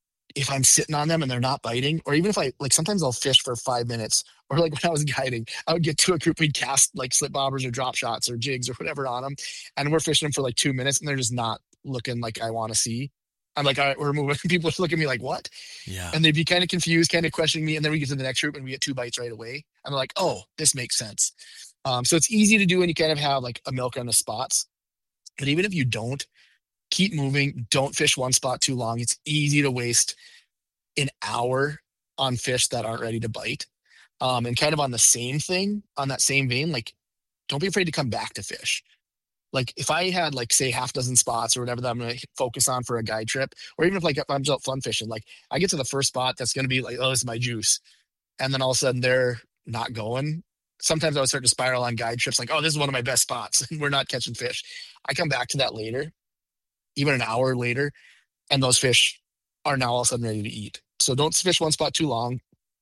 if I'm sitting on them and they're not biting, or even if I like sometimes I'll fish for five minutes, or like when I was guiding, I would get to a group, we'd cast like slip bobbers or drop shots or jigs or whatever on them, and we're fishing them for like two minutes and they're just not looking like I want to see. I'm like, all right, we're moving. People look at me like, what? Yeah. And they'd be kind of confused, kind of questioning me. And then we get to the next group and we get two bites right away. I'm like, oh, this makes sense. Um, so it's easy to do when you kind of have like a milk on the spots. But even if you don't, keep moving. Don't fish one spot too long. It's easy to waste an hour on fish that aren't ready to bite. Um, and kind of on the same thing, on that same vein, like don't be afraid to come back to fish. Like if I had like say half dozen spots or whatever that I'm going to focus on for a guide trip, or even if like if I'm just out fun fishing, like I get to the first spot that's going to be like, oh, this is my juice, and then all of a sudden they're not going. Sometimes I would start to spiral on guide trips, like, oh, this is one of my best spots, and we're not catching fish. I come back to that later, even an hour later, and those fish are now all of a sudden ready to eat. So don't fish one spot too long,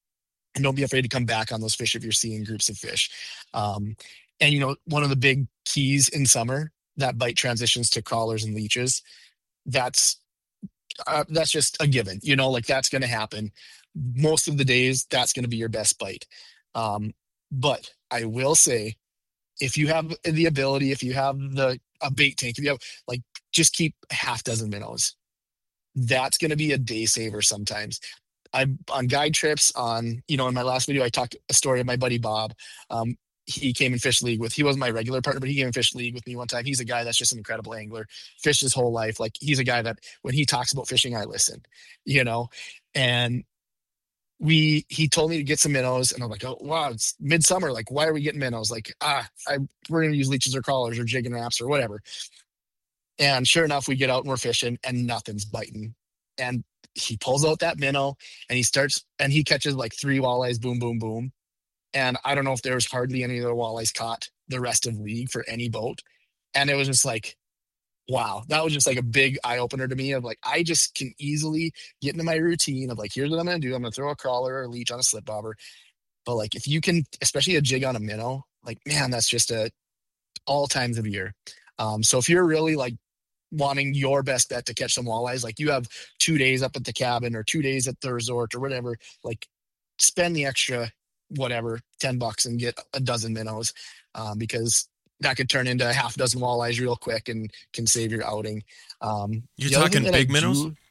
and don't be afraid to come back on those fish if you're seeing groups of fish. Um, and you know, one of the big keys in summer that bite transitions to crawlers and leeches. That's uh, that's just a given. You know, like that's going to happen most of the days. That's going to be your best bite. Um, but I will say, if you have the ability, if you have the a bait tank, if you have like just keep a half dozen minnows. That's going to be a day saver sometimes. I on guide trips on, you know, in my last video, I talked a story of my buddy Bob. Um, he came in fish league with, he wasn't my regular partner, but he came in fish league with me one time. He's a guy that's just an incredible angler, fished his whole life. Like he's a guy that when he talks about fishing, I listen, you know, and we, he told me to get some minnows and I'm like, oh, wow, it's midsummer. Like, why are we getting minnows? Like, ah, I, we're going to use leeches or crawlers or jig and wraps or whatever. And sure enough, we get out and we're fishing and nothing's biting. And he pulls out that minnow and he starts and he catches like three walleyes, boom, boom, boom. And I don't know if there was hardly any other walleyes caught the rest of league for any boat. And it was just like, wow, that was just like a big eye opener to me of like, I just can easily get into my routine of like, here's what I'm going to do. I'm going to throw a crawler or a leech on a slip bobber. But like, if you can, especially a jig on a minnow, like, man, that's just a all times of year. Um, so if you're really like wanting your best bet to catch some walleyes, like you have two days up at the cabin or two days at the resort or whatever, like spend the extra whatever ten bucks and get a dozen minnows, um, because that could turn into a half dozen walleyes real quick and can save your outing. Um, You're talking big minnows? Do,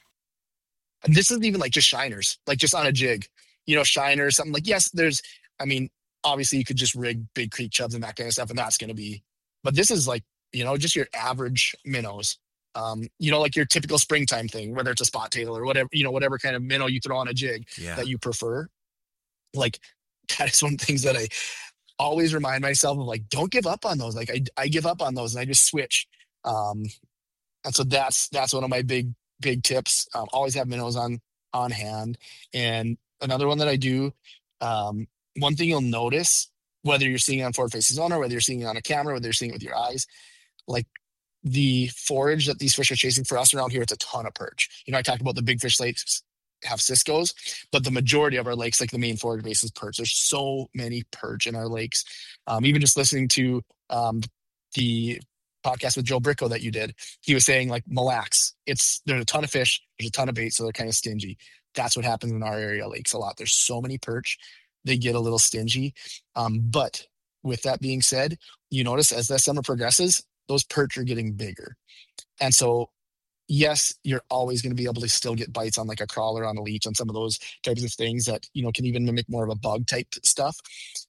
this isn't even like just shiners, like just on a jig, you know, shiners, something like, yes, there's, I mean, obviously you could just rig big creek chubs and that kind of stuff, and that's going to be, but this is like, you know, just your average minnows. Um, you know, like your typical springtime thing, whether it's a spot tail or whatever, you know, whatever kind of minnow you throw on a jig yeah. that you prefer. Like that is one of the things that I always remind myself of, like, don't give up on those. Like I, I give up on those and I just switch. Um, and so that's, that's one of my big, big tips. Um, always have minnows on, on hand. And another one that I do, um, one thing you'll notice, whether you're seeing it on forward facing zone or whether you're seeing it on a camera, whether you're seeing it with your eyes, like the forage that these fish are chasing, for us around here, it's a ton of perch. You know, I talked about the big fish lakes have Cisco's, but the majority of our lakes, like the main forage base, is perch. There's so many perch in our lakes. Um, even just listening to um, the podcast with Joe Bricko that you did, he was saying, like, Mille Lacs, it's there's a ton of fish, there's a ton of bait, so they're kind of stingy. That's what happens in our area lakes a lot. There's so many perch, they get a little stingy. Um, but with that being said, you notice as the summer progresses, those perch are getting bigger. And so, yes, you're always going to be able to still get bites on like a crawler, on a leech, on some of those types of things that, you know, can even mimic more of a bug type stuff.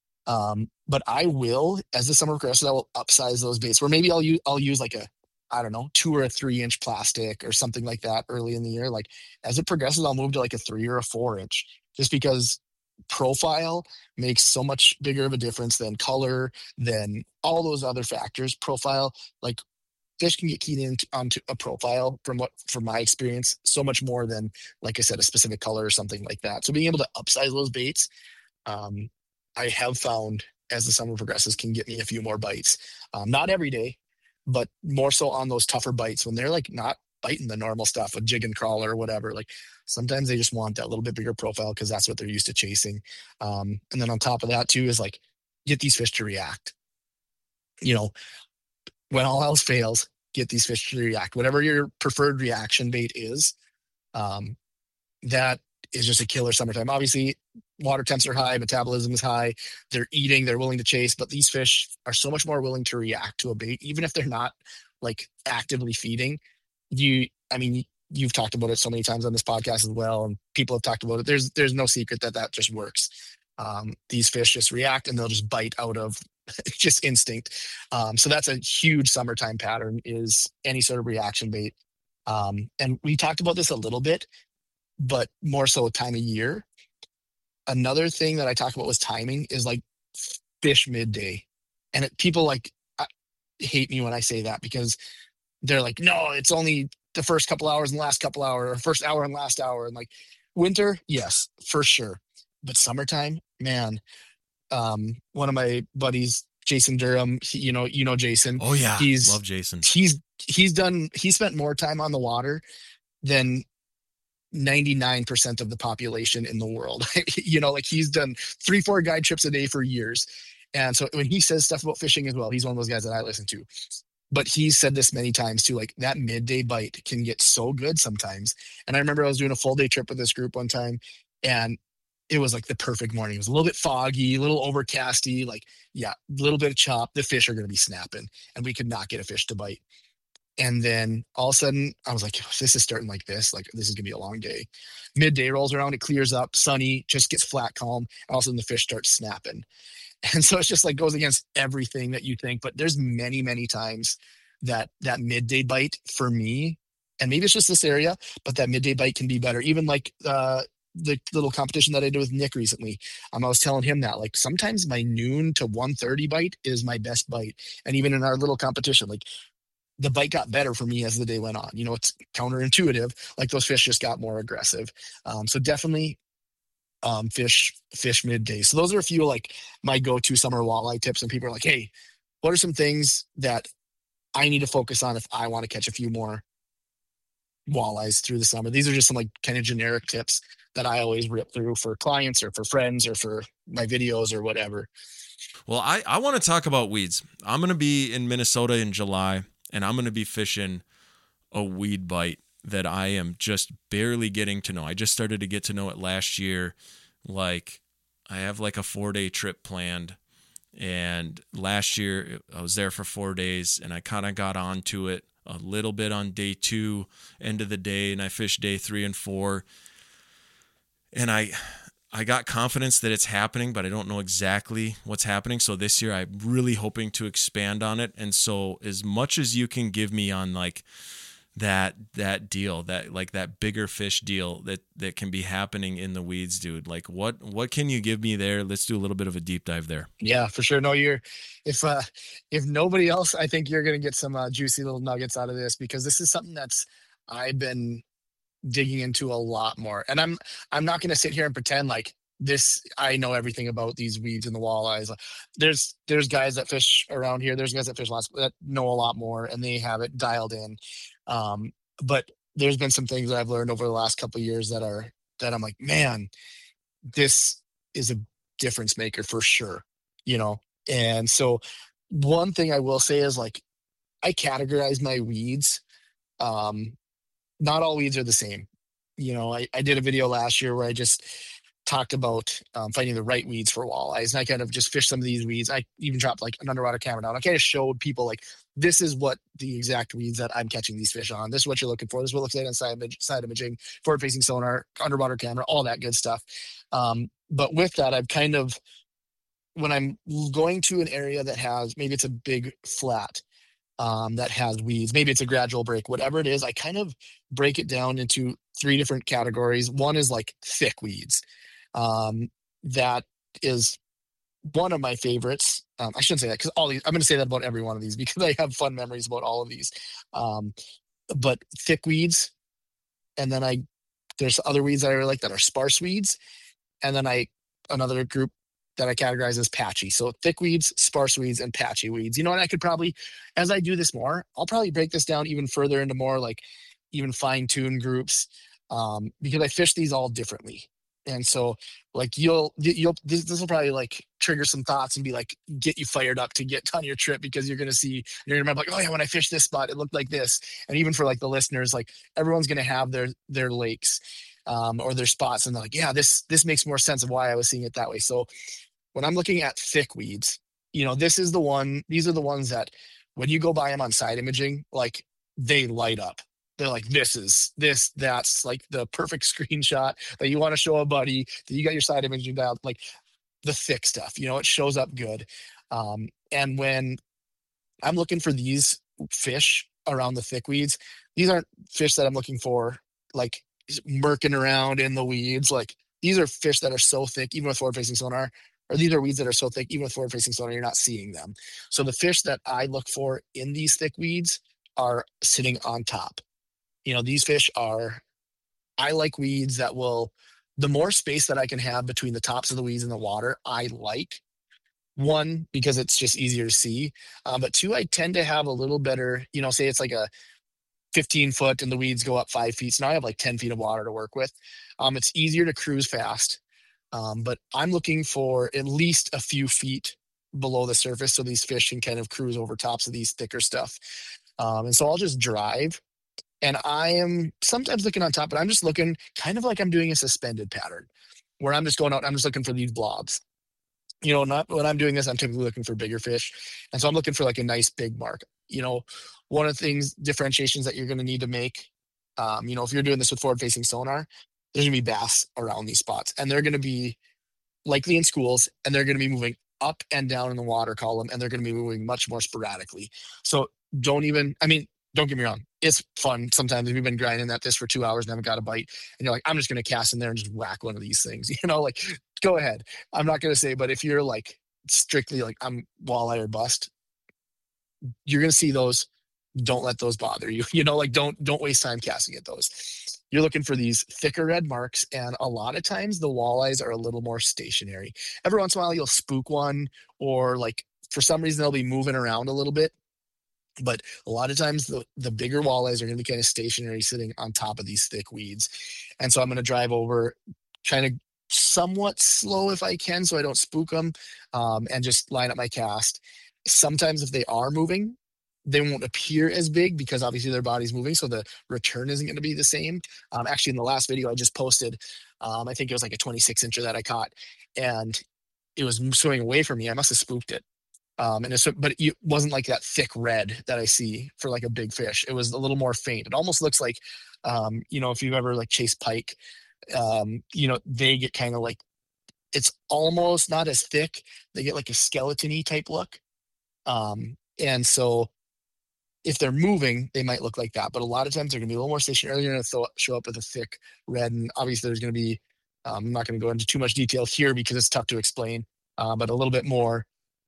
Um, but I will, as the summer progresses, I will upsize those baits, where maybe I'll use, I'll use like a, I don't know, two or a three inch plastic or something like that early in the year. Like as it progresses, I'll move to like a three or a four inch, just because profile makes so much bigger of a difference than color, than all those other factors. Profile, like, fish can get keyed into onto a profile, from what, from my experience, so much more than, like I said, a specific color or something like that. So being able to upsize those baits, um, I have found as the summer progresses, can get me a few more bites. Um, not every day, but more so on those tougher bites when they're like not biting the normal stuff, a jig and crawler or whatever. Like sometimes they just want that little bit bigger profile because that's what they're used to chasing. Um, and then on top of that too is like, get these fish to react. You know, when all else fails, get these fish to react. Whatever your preferred reaction bait is, um, that is just a killer summertime. Obviously, water temps are high, metabolism is high, they're eating, they're willing to chase, but these fish are so much more willing to react to a bait, even if they're not like actively feeding. You, I mean, you've talked about it so many times on this podcast as well, and people have talked about it. There's, there's no secret that that just works. Um, these fish just react and they'll just bite out of just instinct. Um, so that's a huge summertime pattern, is any sort of reaction bait. Um, and we talked about this a little bit, but more so time of year. Another thing that I talked about was timing, is like fish midday. And it, people like I, hate me when I say that, because they're like, no, it's only the first couple hours and last couple hours, or first hour and last hour. And like winter, yes, for sure. But summertime, man, um, one of my buddies, Jason Durham, he, you know, you know, Jason. Oh yeah. He's love Jason. He's, he's done, he spent more time on the water than ninety-nine percent of the population in the world. You know, like he's done three, four guide trips a day for years. And so when he says stuff about fishing as well, he's one of those guys that I listen to. But he's said this many times too, like that midday bite can get so good sometimes. And I remember I was doing a full day trip with this group one time, and it was like the perfect morning. It was a little bit foggy, a little overcasty, like, yeah, a little bit of chop. The fish are going to be snapping, and we could not get a fish to bite. And then all of a sudden I was like, oh, this is starting like this, like this is gonna be a long day. Midday rolls around, it clears up, sunny, just gets flat calm. And all of a sudden the fish starts snapping. And so it's just like goes against everything that you think. But there's many, many times that that midday bite for me, and maybe it's just this area, but that midday bite can be better. Even like uh, the little competition that I did with Nick recently, um, I was telling him that like sometimes my noon to one thirty bite is my best bite. And even in our little competition, like the bite got better for me as the day went on. You know, it's counterintuitive. Like those fish just got more aggressive. Um, so definitely um, fish, fish midday. So those are a few like my go-to summer walleye tips. And people are like, hey, what are some things that I need to focus on if I want to catch a few more walleyes through the summer? These are just some like kind of generic tips that I always rip through for clients or for friends or for my videos or whatever. Well, I, I want to talk about weeds. I'm going to be in Minnesota in July, and I'm going to be fishing a weed bite that I am just barely getting to know. I just started to get to know it last year. Like I have like a four day trip planned, and last year I was there for four days and I kind of got onto it a little bit on day two, end of the day. And I fished day three and four, and I, I got confidence that it's happening, but I don't know exactly what's happening. So this year I'm really hoping to expand on it. And so as much as you can give me on like that that deal, that like that bigger fish deal that that can be happening in the weeds, dude. Like what what can you give me there? Let's do a little bit of a deep dive there. Yeah, for sure. No, you're if uh if nobody else, I think you're gonna get some uh, juicy little nuggets out of this, because this is something that's I've been digging into a lot more. And I'm I'm not gonna sit here and pretend like this I know everything about these weeds and the walleyes. There's there's guys that fish around here, there's guys that fish lots that know a lot more and they have it dialed in. Um, but there's been some things that I've learned over the last couple of years that are that I'm like, man, this is a difference maker for sure, you know? And so one thing I will say is like, I categorize my weeds. Um, Not all weeds are the same. You know, I, I did a video last year where I just talked about um, finding the right weeds for walleyes. And I kind of just fished some of these weeds. I even dropped like an underwater camera down. I kind of showed people like, this is what the exact weeds that I'm catching these fish on. This is what you're looking for. This is what it looks like on side, image, side imaging, forward facing sonar, underwater camera, all that good stuff. Um, but with that, I've kind of, when I'm going to an area that has, maybe it's a big flat, um, that has weeds, maybe it's a gradual break, whatever it is, I kind of break it down into three different categories. One is like thick weeds. Um, that is one of my favorites. Um, I shouldn't say that because all these, I'm going to say that about every one of these because I have fun memories about all of these. Um, but thick weeds, and then I, there's other weeds that I really like that are sparse weeds. And then I, another group that I categorize as patchy. So thick weeds, sparse weeds, and patchy weeds. You know what? I could probably, as I do this more, I'll probably break this down even further into more like even fine tune groups, um, because I fish these all differently. And so like you'll, you'll, this, this will probably like trigger some thoughts and be like, get you fired up to get on your trip, because you're going to see, you're going to remember like, oh yeah, when I fished this spot, it looked like this. And even for like the listeners, like everyone's going to have their, their lakes, um, or their spots. And they're like, yeah, this, this makes more sense of why I was seeing it that way. So when I'm looking at thick weeds, you know, this is the one, these are the ones that when you go by them on side imaging, like they light up. They're like, this is this, that's like the perfect screenshot that you want to show a buddy that you got your side imaging dialed, like the thick stuff, you know, it shows up good. Um, and when I'm looking for these fish around the thick weeds, these aren't fish that I'm looking for, like murking around in the weeds. Like these are fish that are so thick, even with forward facing sonar, or these are weeds that are so thick, even with forward facing sonar, you're not seeing them. So the fish that I look for in these thick weeds are sitting on top. You know, these fish are, I like weeds that will, the more space that I can have between the tops of the weeds and the water, I like. One, because it's just easier to see. Um, but two, I tend to have a little better, you know, say it's like a fifteen foot and the weeds go up five feet. So now I have like ten feet of water to work with. Um, it's easier to cruise fast. Um, but I'm looking for at least a few feet below the surface so these fish can kind of cruise over tops of these thicker stuff. Um, and so I'll just drive. And I am sometimes looking on top, but I'm just looking kind of like I'm doing a suspended pattern where I'm just going out, I'm just looking for these blobs. You know, not when I'm doing this, I'm typically looking for bigger fish. And so I'm looking for like a nice big mark. You know, one of the things, differentiations that you're going to need to make, um, you know, if you're doing this with forward facing sonar, there's going to be bass around these spots, and they're going to be likely in schools, and they're going to be moving up and down in the water column, and they're going to be moving much more sporadically. So don't even, I mean, don't get me wrong, it's fun sometimes if you've been grinding at this for two hours and haven't got a bite, and you're like, I'm just going to cast in there and just whack one of these things. You know, like, go ahead. I'm not going to say, but if you're like strictly like I'm walleye or bust, you're going to see those. Don't let those bother you. You know, like don't don't waste time casting at those. You're looking for these thicker red marks, and a lot of times the walleyes are a little more stationary. Every once in a while you'll spook one, or like for some reason they'll be moving around a little bit. But a lot of times the, the bigger walleyes are going to be kind of stationary, sitting on top of these thick weeds. And so I'm going to drive over, kind of somewhat slow if I can, so I don't spook them, um, and just line up my cast. Sometimes if they are moving, they won't appear as big because obviously their body's moving, so the return isn't going to be the same. Um, actually, in the last video I just posted, um, I think it was like a twenty-six incher that I caught, and it was swimming away from me. I must have spooked it. Um, and it's, but it wasn't like that thick red that I see for like a big fish. It was a little more faint. It almost looks like, um, you know, if you've ever like chased pike, um, you know, they get kind of like, it's almost not as thick. They get like a skeleton-y type look. Um, and so if they're moving, they might look like that. But a lot of times they're going to be a little more stationary. They're going to show up with a thick red. And obviously there's going to be, um, I'm not going to go into too much detail here because it's tough to explain, uh, but a little bit more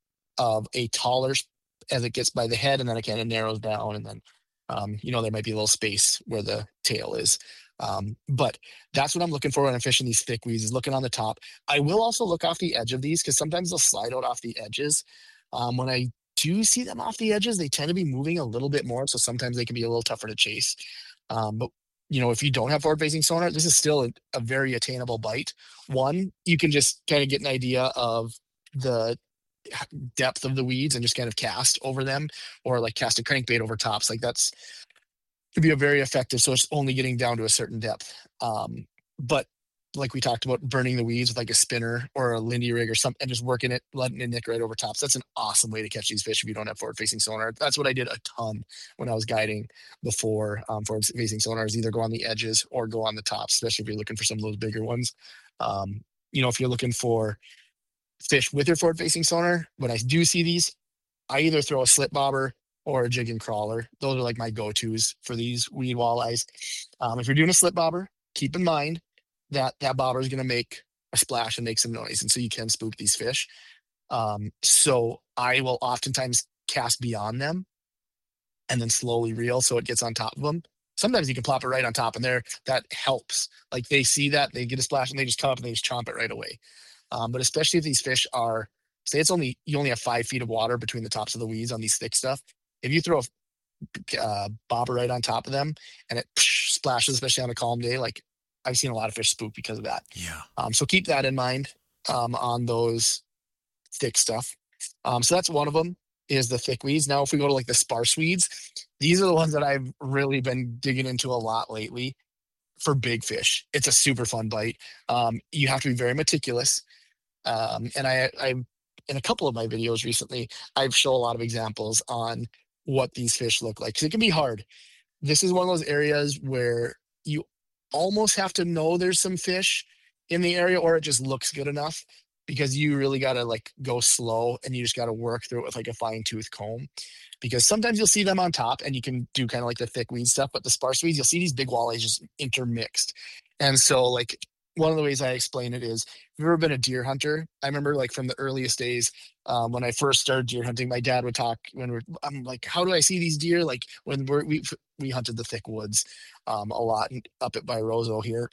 of a taller as it gets by the head, and then it kind of narrows down. And then, um, you know, there might be a little space where the tail is. Um, but that's what I'm looking for when I'm fishing these thick weeds, is looking on the top. I will also look off the edge of these because sometimes they'll slide out off the edges. Um, when I do see them off the edges, they tend to be moving a little bit more. So sometimes they can be a little tougher to chase. Um, but you know, if you don't have forward facing sonar, this is still a, a very attainable bite. One, you can just kind of get an idea of the depth of the weeds and just kind of cast over them, or like cast a crankbait over tops. Like that's could be a very effective. So it's only getting down to a certain depth. Um, but like we talked about, burning the weeds with like a spinner or a Lindy rig or something, and just working it, letting it nick right over tops. That's an awesome way to catch these fish if you don't have forward facing sonar. That's what I did a ton when I was guiding before. Um, forward facing sonars, either go on the edges or go on the tops, especially if you're looking for some of those bigger ones. Um, you know, if you're looking for fish with your forward facing sonar, when I do see these, I either throw a slip bobber or a jig and crawler. Those are like my go-tos for these weed walleyes. Um, if you're doing a slip bobber, keep in mind that that bobber is going to make a splash and make some noise. And so you can spook these fish. Um, so I will oftentimes cast beyond them and then slowly reel so it gets on top of them. Sometimes you can plop it right on top, and there that helps. Like they see that, they get a splash, and they just come up and they just chomp it right away. Um, but especially if these fish are, say it's only, you only have five feet of water between the tops of the weeds on these thick stuff. If you throw a uh, bobber right on top of them and it psh, splashes, especially on a calm day, like I've seen a lot of fish spook because of that. Yeah. Um, so keep that in mind um, on those thick stuff. Um, so that's one of them, is the thick weeds. Now, if we go to like the sparse weeds, these are the ones that I've really been digging into a lot lately for big fish. It's a super fun bite. Um, you have to be very meticulous. Um, and I, I, in a couple of my videos recently, I've shown a lot of examples on what these fish look like. 'Cause it can be hard. This is one of those areas where you almost have to know there's some fish in the area, or it just looks good enough, because you really got to like go slow and you just got to work through it with like a fine tooth comb, because sometimes you'll see them on top and you can do kind of like the thick weed stuff, but the sparse weeds, you'll see these big walleyes just intermixed. And so like one of the ways I explain it is, if you've ever been a deer hunter, I remember like from the earliest days, um, when I first started deer hunting, my dad would talk when we're, I'm like, how do I see these deer? Like when we're, we, we hunted the thick woods um, a lot up at by Roseau here.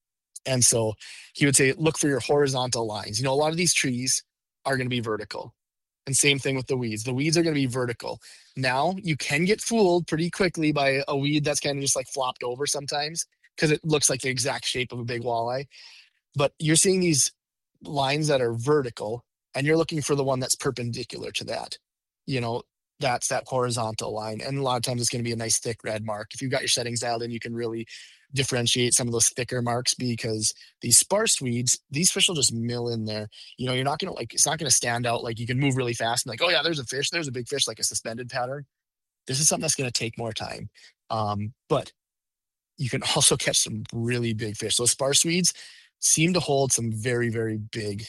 And so he would say, look for your horizontal lines. You know, a lot of these trees are going to be vertical. And same thing with the weeds. The weeds are going to be vertical. Now, you can get fooled pretty quickly by a weed that's kind of just like flopped over sometimes, because it looks like the exact shape of a big walleye. But you're seeing these lines that are vertical, and you're looking for the one that's perpendicular to that. You know, that's that horizontal line. And a lot of times it's going to be a nice thick red mark. If you've got your settings dialed in, you can really differentiate some of those thicker marks, because these sparse weeds, these fish will just mill in there. You know, you're not going to like, it's not going to stand out. Like you can move really fast and like, oh yeah, there's a fish, there's a big fish, like a suspended pattern. This is something that's going to take more time. Um, but you can also catch some really big fish. Those sparse weeds seem to hold some very, very big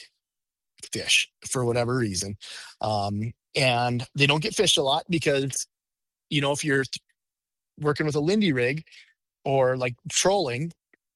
fish for whatever reason. Um, and they don't get fished a lot because, you know, if you're working with a Lindy rig or like trolling,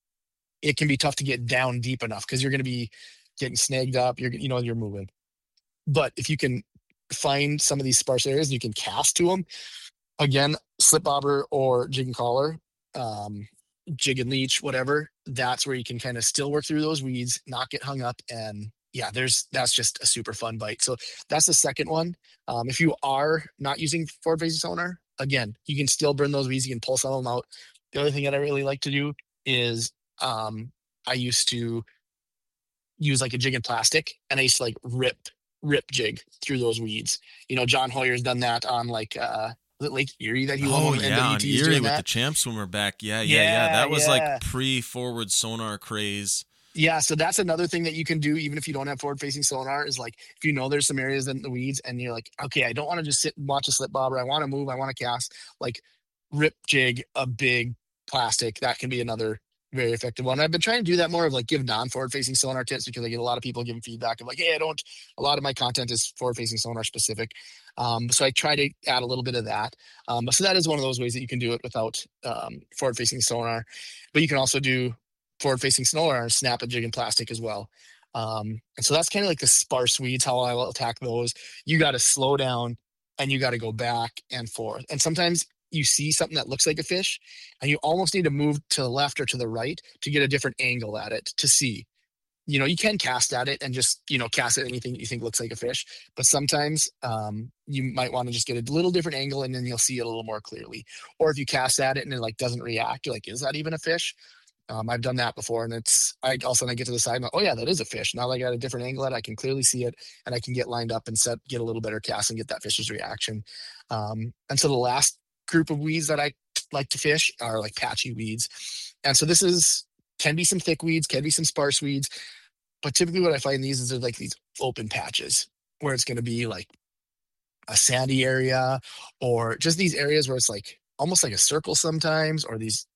it can be tough to get down deep enough because you're going to be getting snagged up. You're, you know, you're moving. But if you can find some of these sparse areas, you can cast to them. Again, slip bobber or jig and collar, um, jig and leech, whatever. That's where you can kind of still work through those weeds, not get hung up. And yeah, there's that's just a super fun bite. So that's the second one. Um, if you are not using forward facing sonar, again, you can still burn those weeds. You can pull some of them out. The other thing that I really like to do is um, I used to use like a jig and plastic, and I used to like rip, rip jig through those weeds. You know, John Hoyer's done that on like, uh, was it Lake Erie that he oh, won? yeah, on Erie with the champ swimmer back. Yeah, yeah, yeah. yeah that was yeah. like pre-forward sonar craze. Yeah, so that's another thing that you can do even if you don't have forward-facing sonar, is like if you know there's some areas in the weeds and you're like, okay, I don't want to just sit and watch a slip bobber. I want to move. I want to cast. Like rip jig a big plastic. That can be another very effective one. I've been trying to do that more of like give non-forward-facing sonar tips, because I get a lot of people giving feedback of like, hey, I don't. A lot of my content is forward-facing sonar specific. Um, so I try to add a little bit of that. Um, so that is one of those ways that you can do it without um, forward-facing sonar. But you can also do forward-facing sonar and snap a jig in plastic as well. Um, and so that's kind of like the sparse weeds, how I will attack those. You got to slow down and you got to go back and forth. And sometimes you see something that looks like a fish and you almost need to move to the left or to the right to get a different angle at it to see. You know, you can cast at it and just, you know, cast at anything that you think looks like a fish. But sometimes um, you might want to just get a little different angle and then you'll see it a little more clearly. Or if you cast at it and it like doesn't react, you're like, is that even a fish? Um, I've done that before, and it's I all of a sudden I get to the side, and I'm like, oh yeah, that is a fish. Now that I got a different angle at it, I can clearly see it, and I can get lined up and set, get a little better cast, and get that fish's reaction. Um, and so the last group of weeds that I like to fish are like patchy weeds, and so this is can be some thick weeds, can be some sparse weeds, but typically what I find these is they're like these open patches where it's going to be like a sandy area, or just these areas where it's like almost like a circle sometimes, or these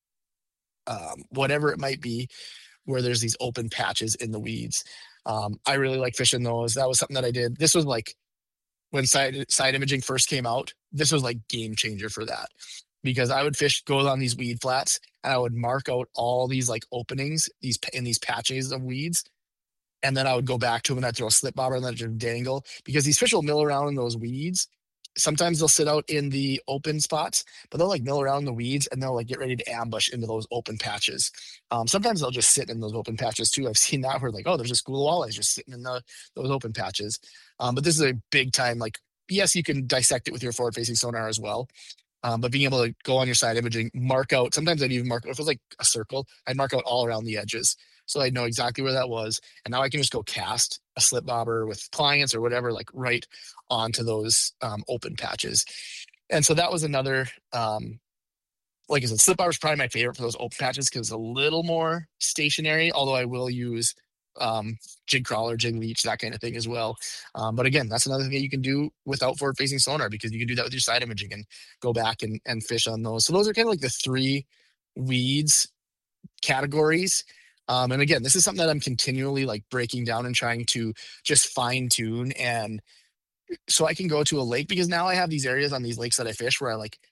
um, whatever it might be, where there's these open patches in the weeds. Um, I really like fishing those. That was something that I did. This was like when side side imaging first came out. This was like game changer for that, because I would fish, go on these weed flats, and I would mark out all these like openings, these in these patches of weeds, and then I would go back to them and I'd throw a slip bobber and let it dangle, because these fish will mill around in those weeds. Sometimes they'll sit out in the open spots, but they'll like mill around in the weeds and they'll like get ready to ambush into those open patches. Um, sometimes they'll just sit in those open patches too. I've seen that where like, oh, there's a school of walleyes just sitting in the those open patches. Um, but this is a big time, like, yes, you can dissect it with your forward facing sonar as well. Um, but being able to go on your side imaging, mark out, sometimes I'd even mark, if it was like a circle, I'd mark out all around the edges. So I know exactly where that was. And now I can just go cast a slip bobber with clients or whatever, like right onto those um, open patches. And so that was another, um, like I said, slip bobber is probably my favorite for those open patches because it's a little more stationary, although I will use um, jig crawler, jig leech, that kind of thing as well. Um, but again, that's another thing that you can do without forward facing sonar, because you can do that with your side imaging and go back and, and fish on those. So those are kind of like the three weeds categories. Um, and again, this is something that I'm continually like breaking down and trying to just fine tune. And so I can go to a lake, because now I have these areas on these lakes that I fish where I like,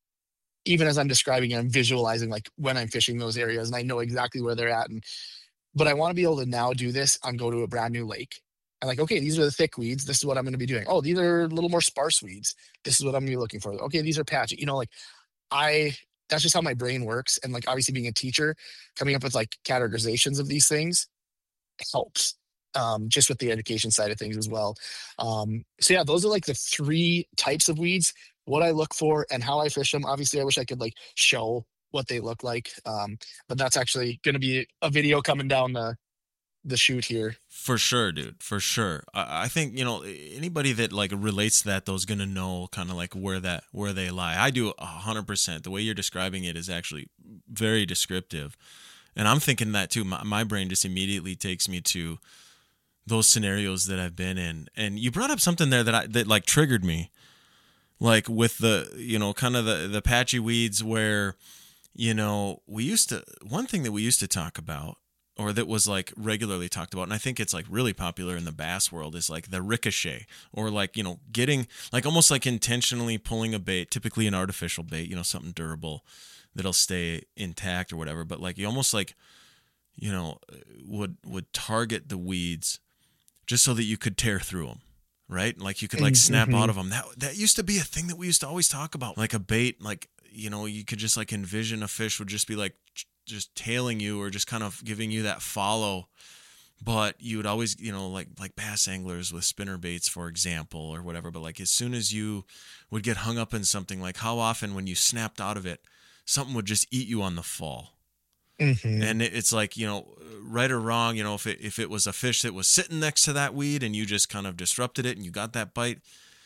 even as I'm describing it, I'm visualizing like when I'm fishing those areas and I know exactly where they're at. And, but I want to be able to now do this and go to a brand new lake. I'm like, okay, these are the thick weeds. This is what I'm going to be doing. Oh, these are a little more sparse weeds. This is what I'm going to be looking for. Okay, these are patchy. You know, like I, that's just how my brain works. And like, obviously being a teacher, coming up with like categorizations of these things helps, um, just with the education side of things as well. Um, so yeah, those are like the three types of weeds, what I look for and how I fish them. Obviously I wish I could like show what they look like. Um, but that's actually going to be a video coming down the, the chute here. For sure, dude. For sure. I, I think, you know, anybody that like relates to that, though, is going to know kind of like where that, where they lie. I do a hundred percent. The way you're describing it is actually very descriptive. And I'm thinking that too. My, my brain just immediately takes me to those scenarios that I've been in. And you brought up something there that I, that like triggered me, like with the, you know, kind of the, the patchy weeds where, you know, we used to, one thing that we used to talk about, or that was like regularly talked about, and I think it's like really popular in the bass world, is like the ricochet, or like, you know, getting like almost like intentionally pulling a bait, typically an artificial bait, you know, something durable that'll stay intact or whatever. But like you almost like, you know, would, would target the weeds just so that you could tear through them. Right? Like you could like snap Mm-hmm. out of them. That, that used to be a thing that we used to always talk about, like a bait, like, you know, you could just like envision a fish would just be like just tailing you or just kind of giving you that follow. But you would always, you know, like like bass anglers with spinner baits, for example, or whatever. But like as soon as you would get hung up in something, like how often when you snapped out of it, something would just eat you on the fall. Mm-hmm. And it, it's like, you know, right or wrong, you know, if it, if it was a fish that was sitting next to that weed and you just kind of disrupted it and you got that bite,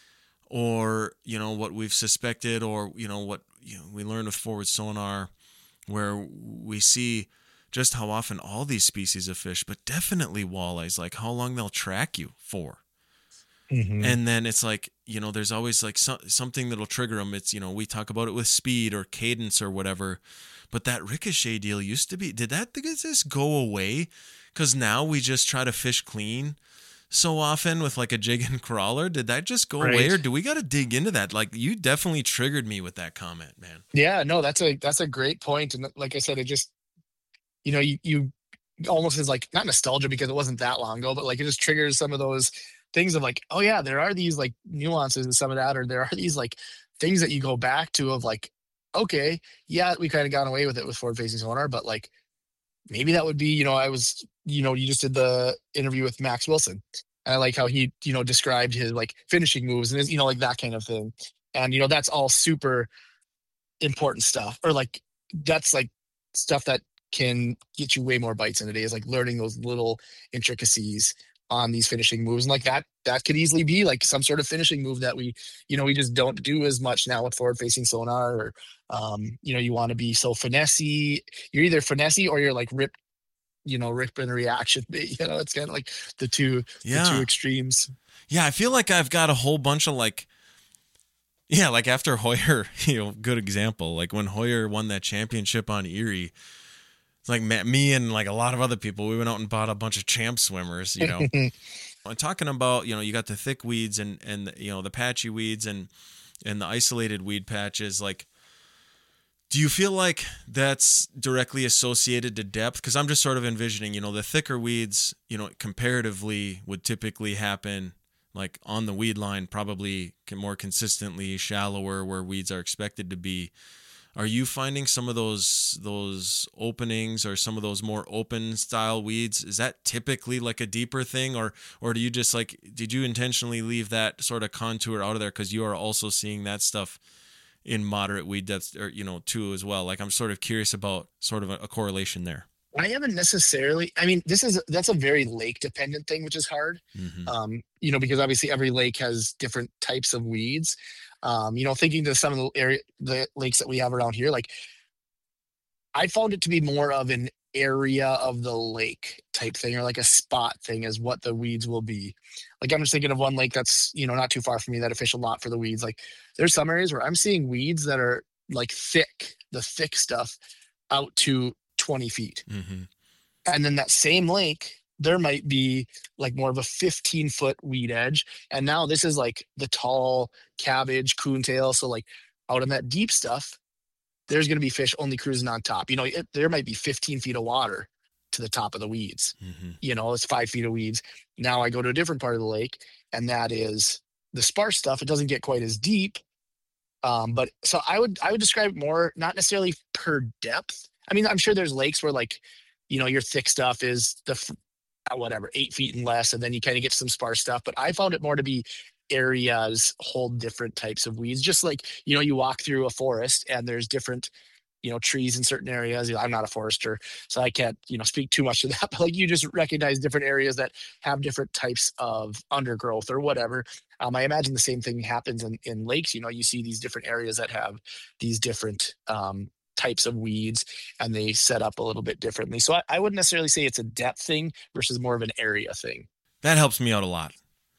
or, you know, what we've suspected, or, you know, what, you know, we learned with forward sonar, where we see just how often all these species of fish, but definitely walleyes, like how long they'll track you for. Mm-hmm. And then it's like, you know, there's always like so, something that'll trigger them. It's, you know, we talk about it with speed or cadence or whatever, but that ricochet deal used to be, did that, did this go away? Because now we just try to fish clean. so often with like a jig and crawler? Did that just go away, Right. or do we got to dig into that? Like, you definitely triggered me with that comment, man. Yeah, no, that's a that's a great point. And like I said, it just, you know, you you almost is like not nostalgia because it wasn't that long ago, but like it just triggers some of those things of like, oh yeah, there are these like nuances and some of that, or there are these like things that you go back to of like, okay, yeah, we kind of got away with it with forward facing sonar, but like maybe that would be, you know, I was, you know, you just did the interview with Max Wilson. And I like how he, you know, described his like finishing moves and his, you know, like that kind of thing. And, you know, that's all super important stuff. Or like, that's like stuff that can get you way more bites in a day is like learning those little intricacies on these finishing moves. And like that, that could easily be like some sort of finishing move that we, you know, we just don't do as much now with forward facing sonar or, um, you know, you want to be so finessey. You're either finessey or you're like rip, you know, rip and reaction. You know, it's kind of like the two, the two Yeah. extremes. Yeah. I feel like I've got a whole bunch of like, yeah, like after Hoyer, you know, good example. Like when Hoyer won that championship on Erie, it's like me and like a lot of other people, we went out and bought a bunch of champ swimmers, you know. I'm talking about, you know, you got the thick weeds and, and, you know, the patchy weeds and, and the isolated weed patches. Like, do you feel like that's directly associated to depth? Because I'm just sort of envisioning, you know, the thicker weeds, you know, comparatively would typically happen like on the weed line, probably more consistently shallower where weeds are expected to be. Are you finding some of those those openings or some of those more open style weeds? Is that typically like a deeper thing, or or do you just like did you intentionally leave that sort of contour out of there because you are also seeing that stuff in moderate weed depth, or you know, too as well? Like I'm sort of curious about sort of a, a correlation there. I haven't necessarily. I mean, this is that's a very lake dependent thing, which is hard. Mm-hmm. Um, you know, because obviously every lake has different types of weeds. Um, you know, thinking to some of the area, the lakes that we have around here, like I found it to be more of an area of the lake type thing, or like a spot thing, is what the weeds will be. Like I'm just thinking of one lake that's you know not too far from me that I fish a lot for the weeds. Like there's some areas where I'm seeing weeds that are like thick, the thick stuff, out to twenty feet. Mm-hmm. And then that same lake, there might be like more of a fifteen foot weed edge. And now this is like the tall cabbage, coontail. So like out on that deep stuff, there's going to be fish only cruising on top. You know, it, there might be fifteen feet of water to the top of the weeds. Mm-hmm. You know, it's five feet of weeds. Now I go to a different part of the lake, and that is the sparse stuff. It doesn't get quite as deep. Um, but so I would I would describe it more not necessarily per depth. I mean, I'm sure there's lakes where like, you know, your thick stuff is the uh, whatever eight feet and less, and then you kind of get some sparse stuff. But I found it more to be areas hold different types of weeds. Just like you know, you walk through a forest and there's different you know trees in certain areas. I'm not a forester, so I can't you know speak too much to that. But like you just recognize different areas that have different types of undergrowth or whatever. Um, I imagine the same thing happens in in lakes. You know, you see these different areas that have these different um, types of weeds, and they set up a little bit differently. So I, I wouldn't necessarily say it's a depth thing versus more of an area thing. That helps me out a lot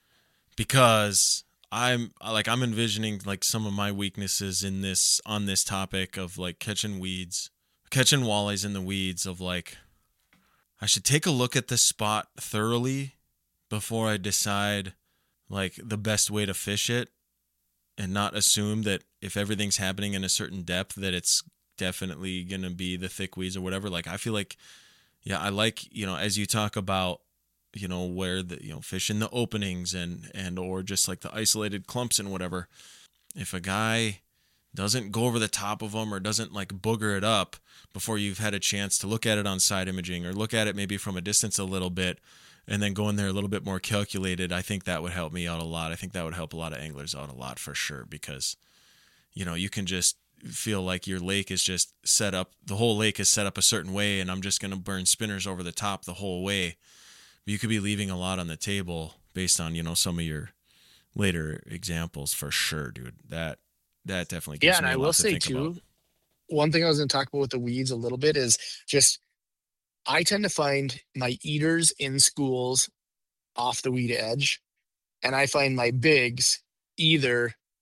because I'm like I'm envisioning like some of my weaknesses in this on this topic of like catching weeds, catching walleyes in the weeds of like I should take a look at the spot thoroughly before I decide like the best way to fish it, and not assume that if everything's happening in a certain depth that it's definitely going to be the thick weeds or whatever. Like I feel like, yeah, I like, you know, as you talk about, you know, where the, you know, fish in the openings and, and, or just like the isolated clumps and whatever, if a guy doesn't go over the top of them or doesn't like booger it up before you've had a chance to look at it on side imaging or look at it maybe from a distance a little bit and then go in there a little bit more calculated, I think that would help me out a lot. I think that would help a lot of anglers out a lot for sure, because, you know, you can just feel like your lake is just set up, the whole lake is set up a certain way and I'm just going to burn spinners over the top the whole way. But you could be leaving a lot on the table based on, you know, some of your later examples for sure, dude. That that definitely gives Yeah, and me I a lot will to say think too, about. one thing I was going to talk about with the weeds a little bit is just I tend to find my eaters in schools off the weed edge, and I find my bigs either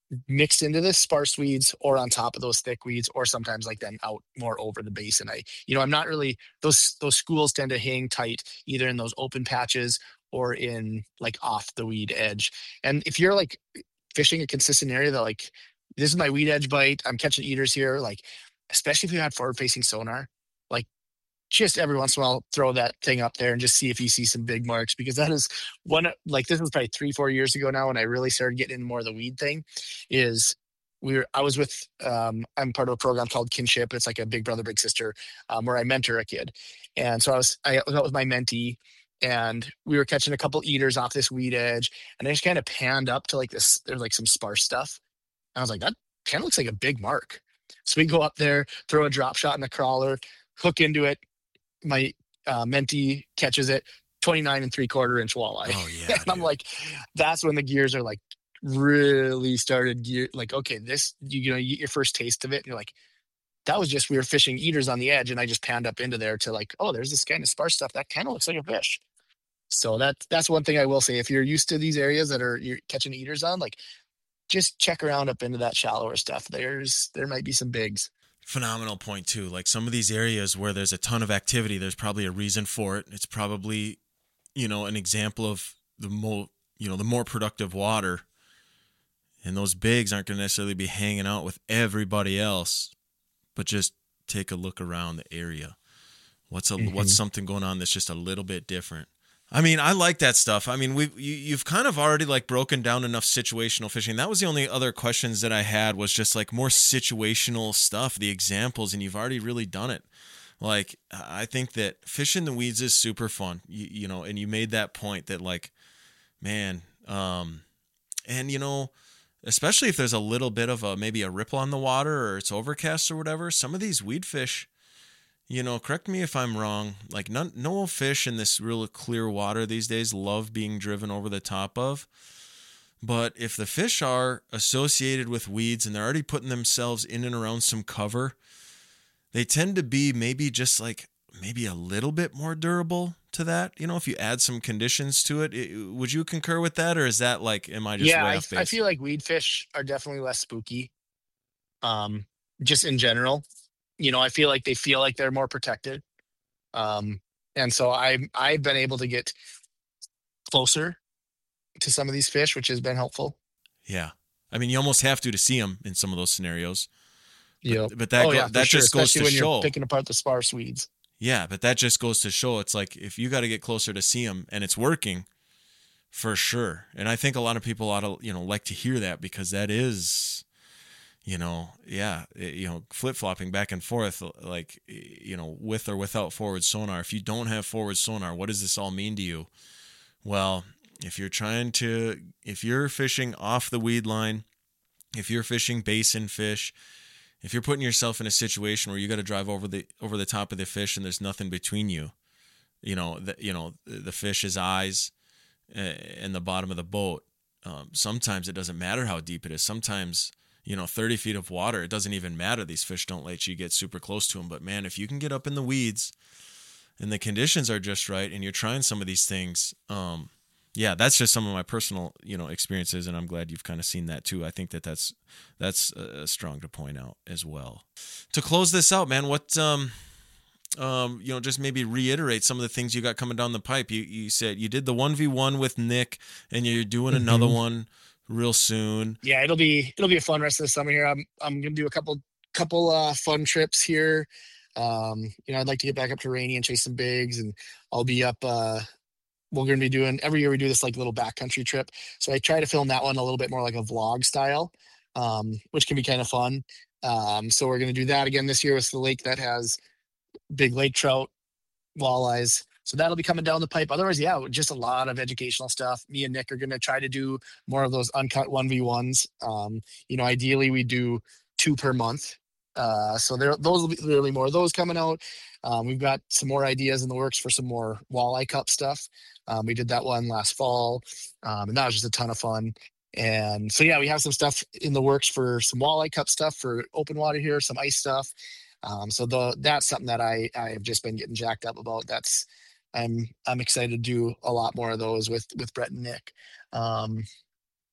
mixed into the sparse weeds or on top of those thick weeds, or sometimes like then out more over the basin. I, you know, I'm not really, those, those schools tend to hang tight either in those open patches or in like off the weed edge. And if you're like fishing a consistent area that like, this is my weed edge bite, I'm catching eaters here, like, especially if you had forward facing sonar, like just every once in a while throw that thing up there and just see if you see some big marks, because that is one, like this was probably three four years ago now when I really started getting into more of the weed thing. Is we were I was with um I'm part of a program called Kinship. It's like a big brother big sister, um, where I mentor a kid. And so i was i was out with my mentee, and we were catching a couple eaters off this weed edge, and I just kind of panned up to like this, there's like some sparse stuff, and I was like, that kind of looks like a big mark. So we go up there, throw a drop shot in the crawler, hook into it. My uh, mentee catches it, twenty-nine and three quarter inch walleye. Oh yeah. And I'm dude. like, that's when the gears are like really started gear. Like, okay, this, you, you know, you get your first taste of it. And you're like, that was just, we were fishing eaters on the edge. And I just panned up into there to like, oh, there's this kind of sparse stuff. That kind of looks like a fish. So that, that's one thing I will say. If you're used to these areas that are, you're catching eaters on, like just check around up into that shallower stuff. There's, there might be some bigs. Phenomenal point too. Like some of these areas where there's a ton of activity, there's probably a reason for it. It's probably, you know, an example of the more, you know, the more productive water. And those bigs aren't going to necessarily be hanging out with everybody else, but just take a look around the area. What's a Mm-hmm. what's something going on that's just a little bit different? I mean, I like that stuff. I mean, we you, you've kind of already like broken down enough situational fishing. That was the only other questions that I had, was just like more situational stuff, the examples, and you've already really done it. Like, I think that fishing the weeds is super fun, you, you know, and you made that point that like, man, um, and you know, especially if there's a little bit of a, maybe a ripple on the water or it's overcast or whatever, some of these weed fish, you know, correct me if I'm wrong, like none, no fish in this real clear water these days love being driven over the top of. But if the fish are associated with weeds and they're already putting themselves in and around some cover, they tend to be maybe just like maybe a little bit more durable to that. You know, if you add some conditions to it, it would you concur with that? Or is that like, am I just Yeah, way I, off I base? feel like weed fish are definitely less spooky. Um, just in general, you know, I feel like they feel like they're more protected. Um, and so I I've been able to get closer to some of these fish, which has been helpful. Yeah. I mean, you almost have to to see them in some of those scenarios. But Yeah. but that Oh go, yeah, for that sure. just goes Especially to when you're show. picking apart the sparse weeds. Yeah, but that just goes to show it's like if you got to get closer to see them and it's working, for sure. And I think a lot of people ought to, you know, like to hear that, because that is, you know, yeah, it- you know, flip-flopping back and forth, like, you know, with or without forward sonar. If you don't have forward sonar, what does this all mean to you? Well, if you're trying to, if you're fishing off the weed line, if you're fishing basin fish, if you're putting yourself in a situation where you got to drive over the over the top of the fish and there's nothing between you, you know, the, you know, the fish's eyes uh, and the bottom of the boat. Um, sometimes it doesn't matter how deep it is. Sometimes, you know, thirty feet of water, it doesn't even matter. These fish don't let you get super close to them. But man, if you can get up in the weeds and the conditions are just right and you're trying some of these things, um, yeah, that's just some of my personal, you know, experiences, and I'm glad you've kind of seen that too. I think that that's that's uh, strong to point out as well. To close this out, man, what um um you know, just maybe reiterate some of the things you got coming down the pipe. You you said you did the one v one with Nick, and you're doing another Mhm. one real soon. Yeah, it'll be it'll be a fun rest of the summer here. I'm I'm gonna do a couple couple uh fun trips here. Um, you know, I'd like to get back up to Rainy and chase some bigs, and I'll be up uh we're going to be doing every year we do this like little backcountry trip. So I try to film that one a little bit more like a vlog style, um, which can be kind of fun. Um, so we're going to do that again this year with the lake that has big lake trout, walleyes. So that'll be coming down the pipe. Otherwise, yeah, just a lot of educational stuff. Me and Nick are going to try to do more of those uncut one v ones. Um, you know, ideally we do two per month. Uh, so there, those will be really more of those coming out. Um, we've got some more ideas in the works for some more walleye cup stuff. Um, we did that one last fall, um, and that was just a ton of fun. And so, yeah, we have some stuff in the works for some walleye cup stuff for open water here, some ice stuff. Um, so the, that's something that I, I have just been getting jacked up about. That's, I'm, I'm excited to do a lot more of those with, with Brett and Nick. Um,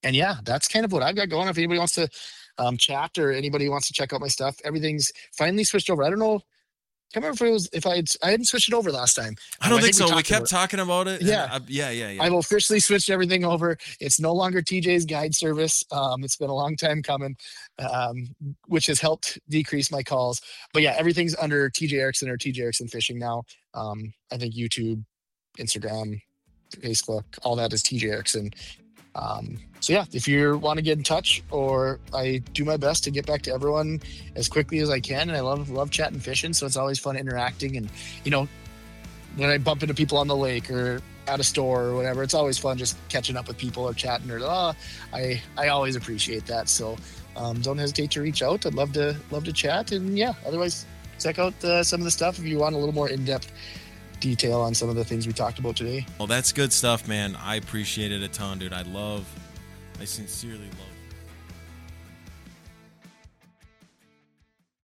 and yeah, that's kind of what I've got going. If anybody wants to um, chat or anybody wants to check out my stuff, everything's finally switched over. I don't know. I can't remember if it was if I had, I hadn't switched it over last time. I don't um, think, think so. We, we kept about talking about it. Yeah. I, yeah, yeah, yeah. I've officially switched everything over. It's no longer T J's guide service. Um, it's been a long time coming, um, which has helped decrease my calls. But yeah, everything's under T J Erickson or T J Erickson Fishing now. Um, I think YouTube, Instagram, Facebook, all that is T J Erickson. Um, so yeah, if you want to get in touch, or I do my best to get back to everyone as quickly as I can. And I love, love chatting fishing. So it's always fun interacting. And, you know, when I bump into people on the lake or at a store or whatever, it's always fun just catching up with people or chatting or, oh, I, I always appreciate that. So, um, don't hesitate to reach out. I'd love to, love to chat. And yeah, otherwise check out uh, some of the stuff if you want a little more in-depth detail on some of the things we talked about today. Well, that's good stuff, man. I appreciate it a ton, dude. I love, I sincerely love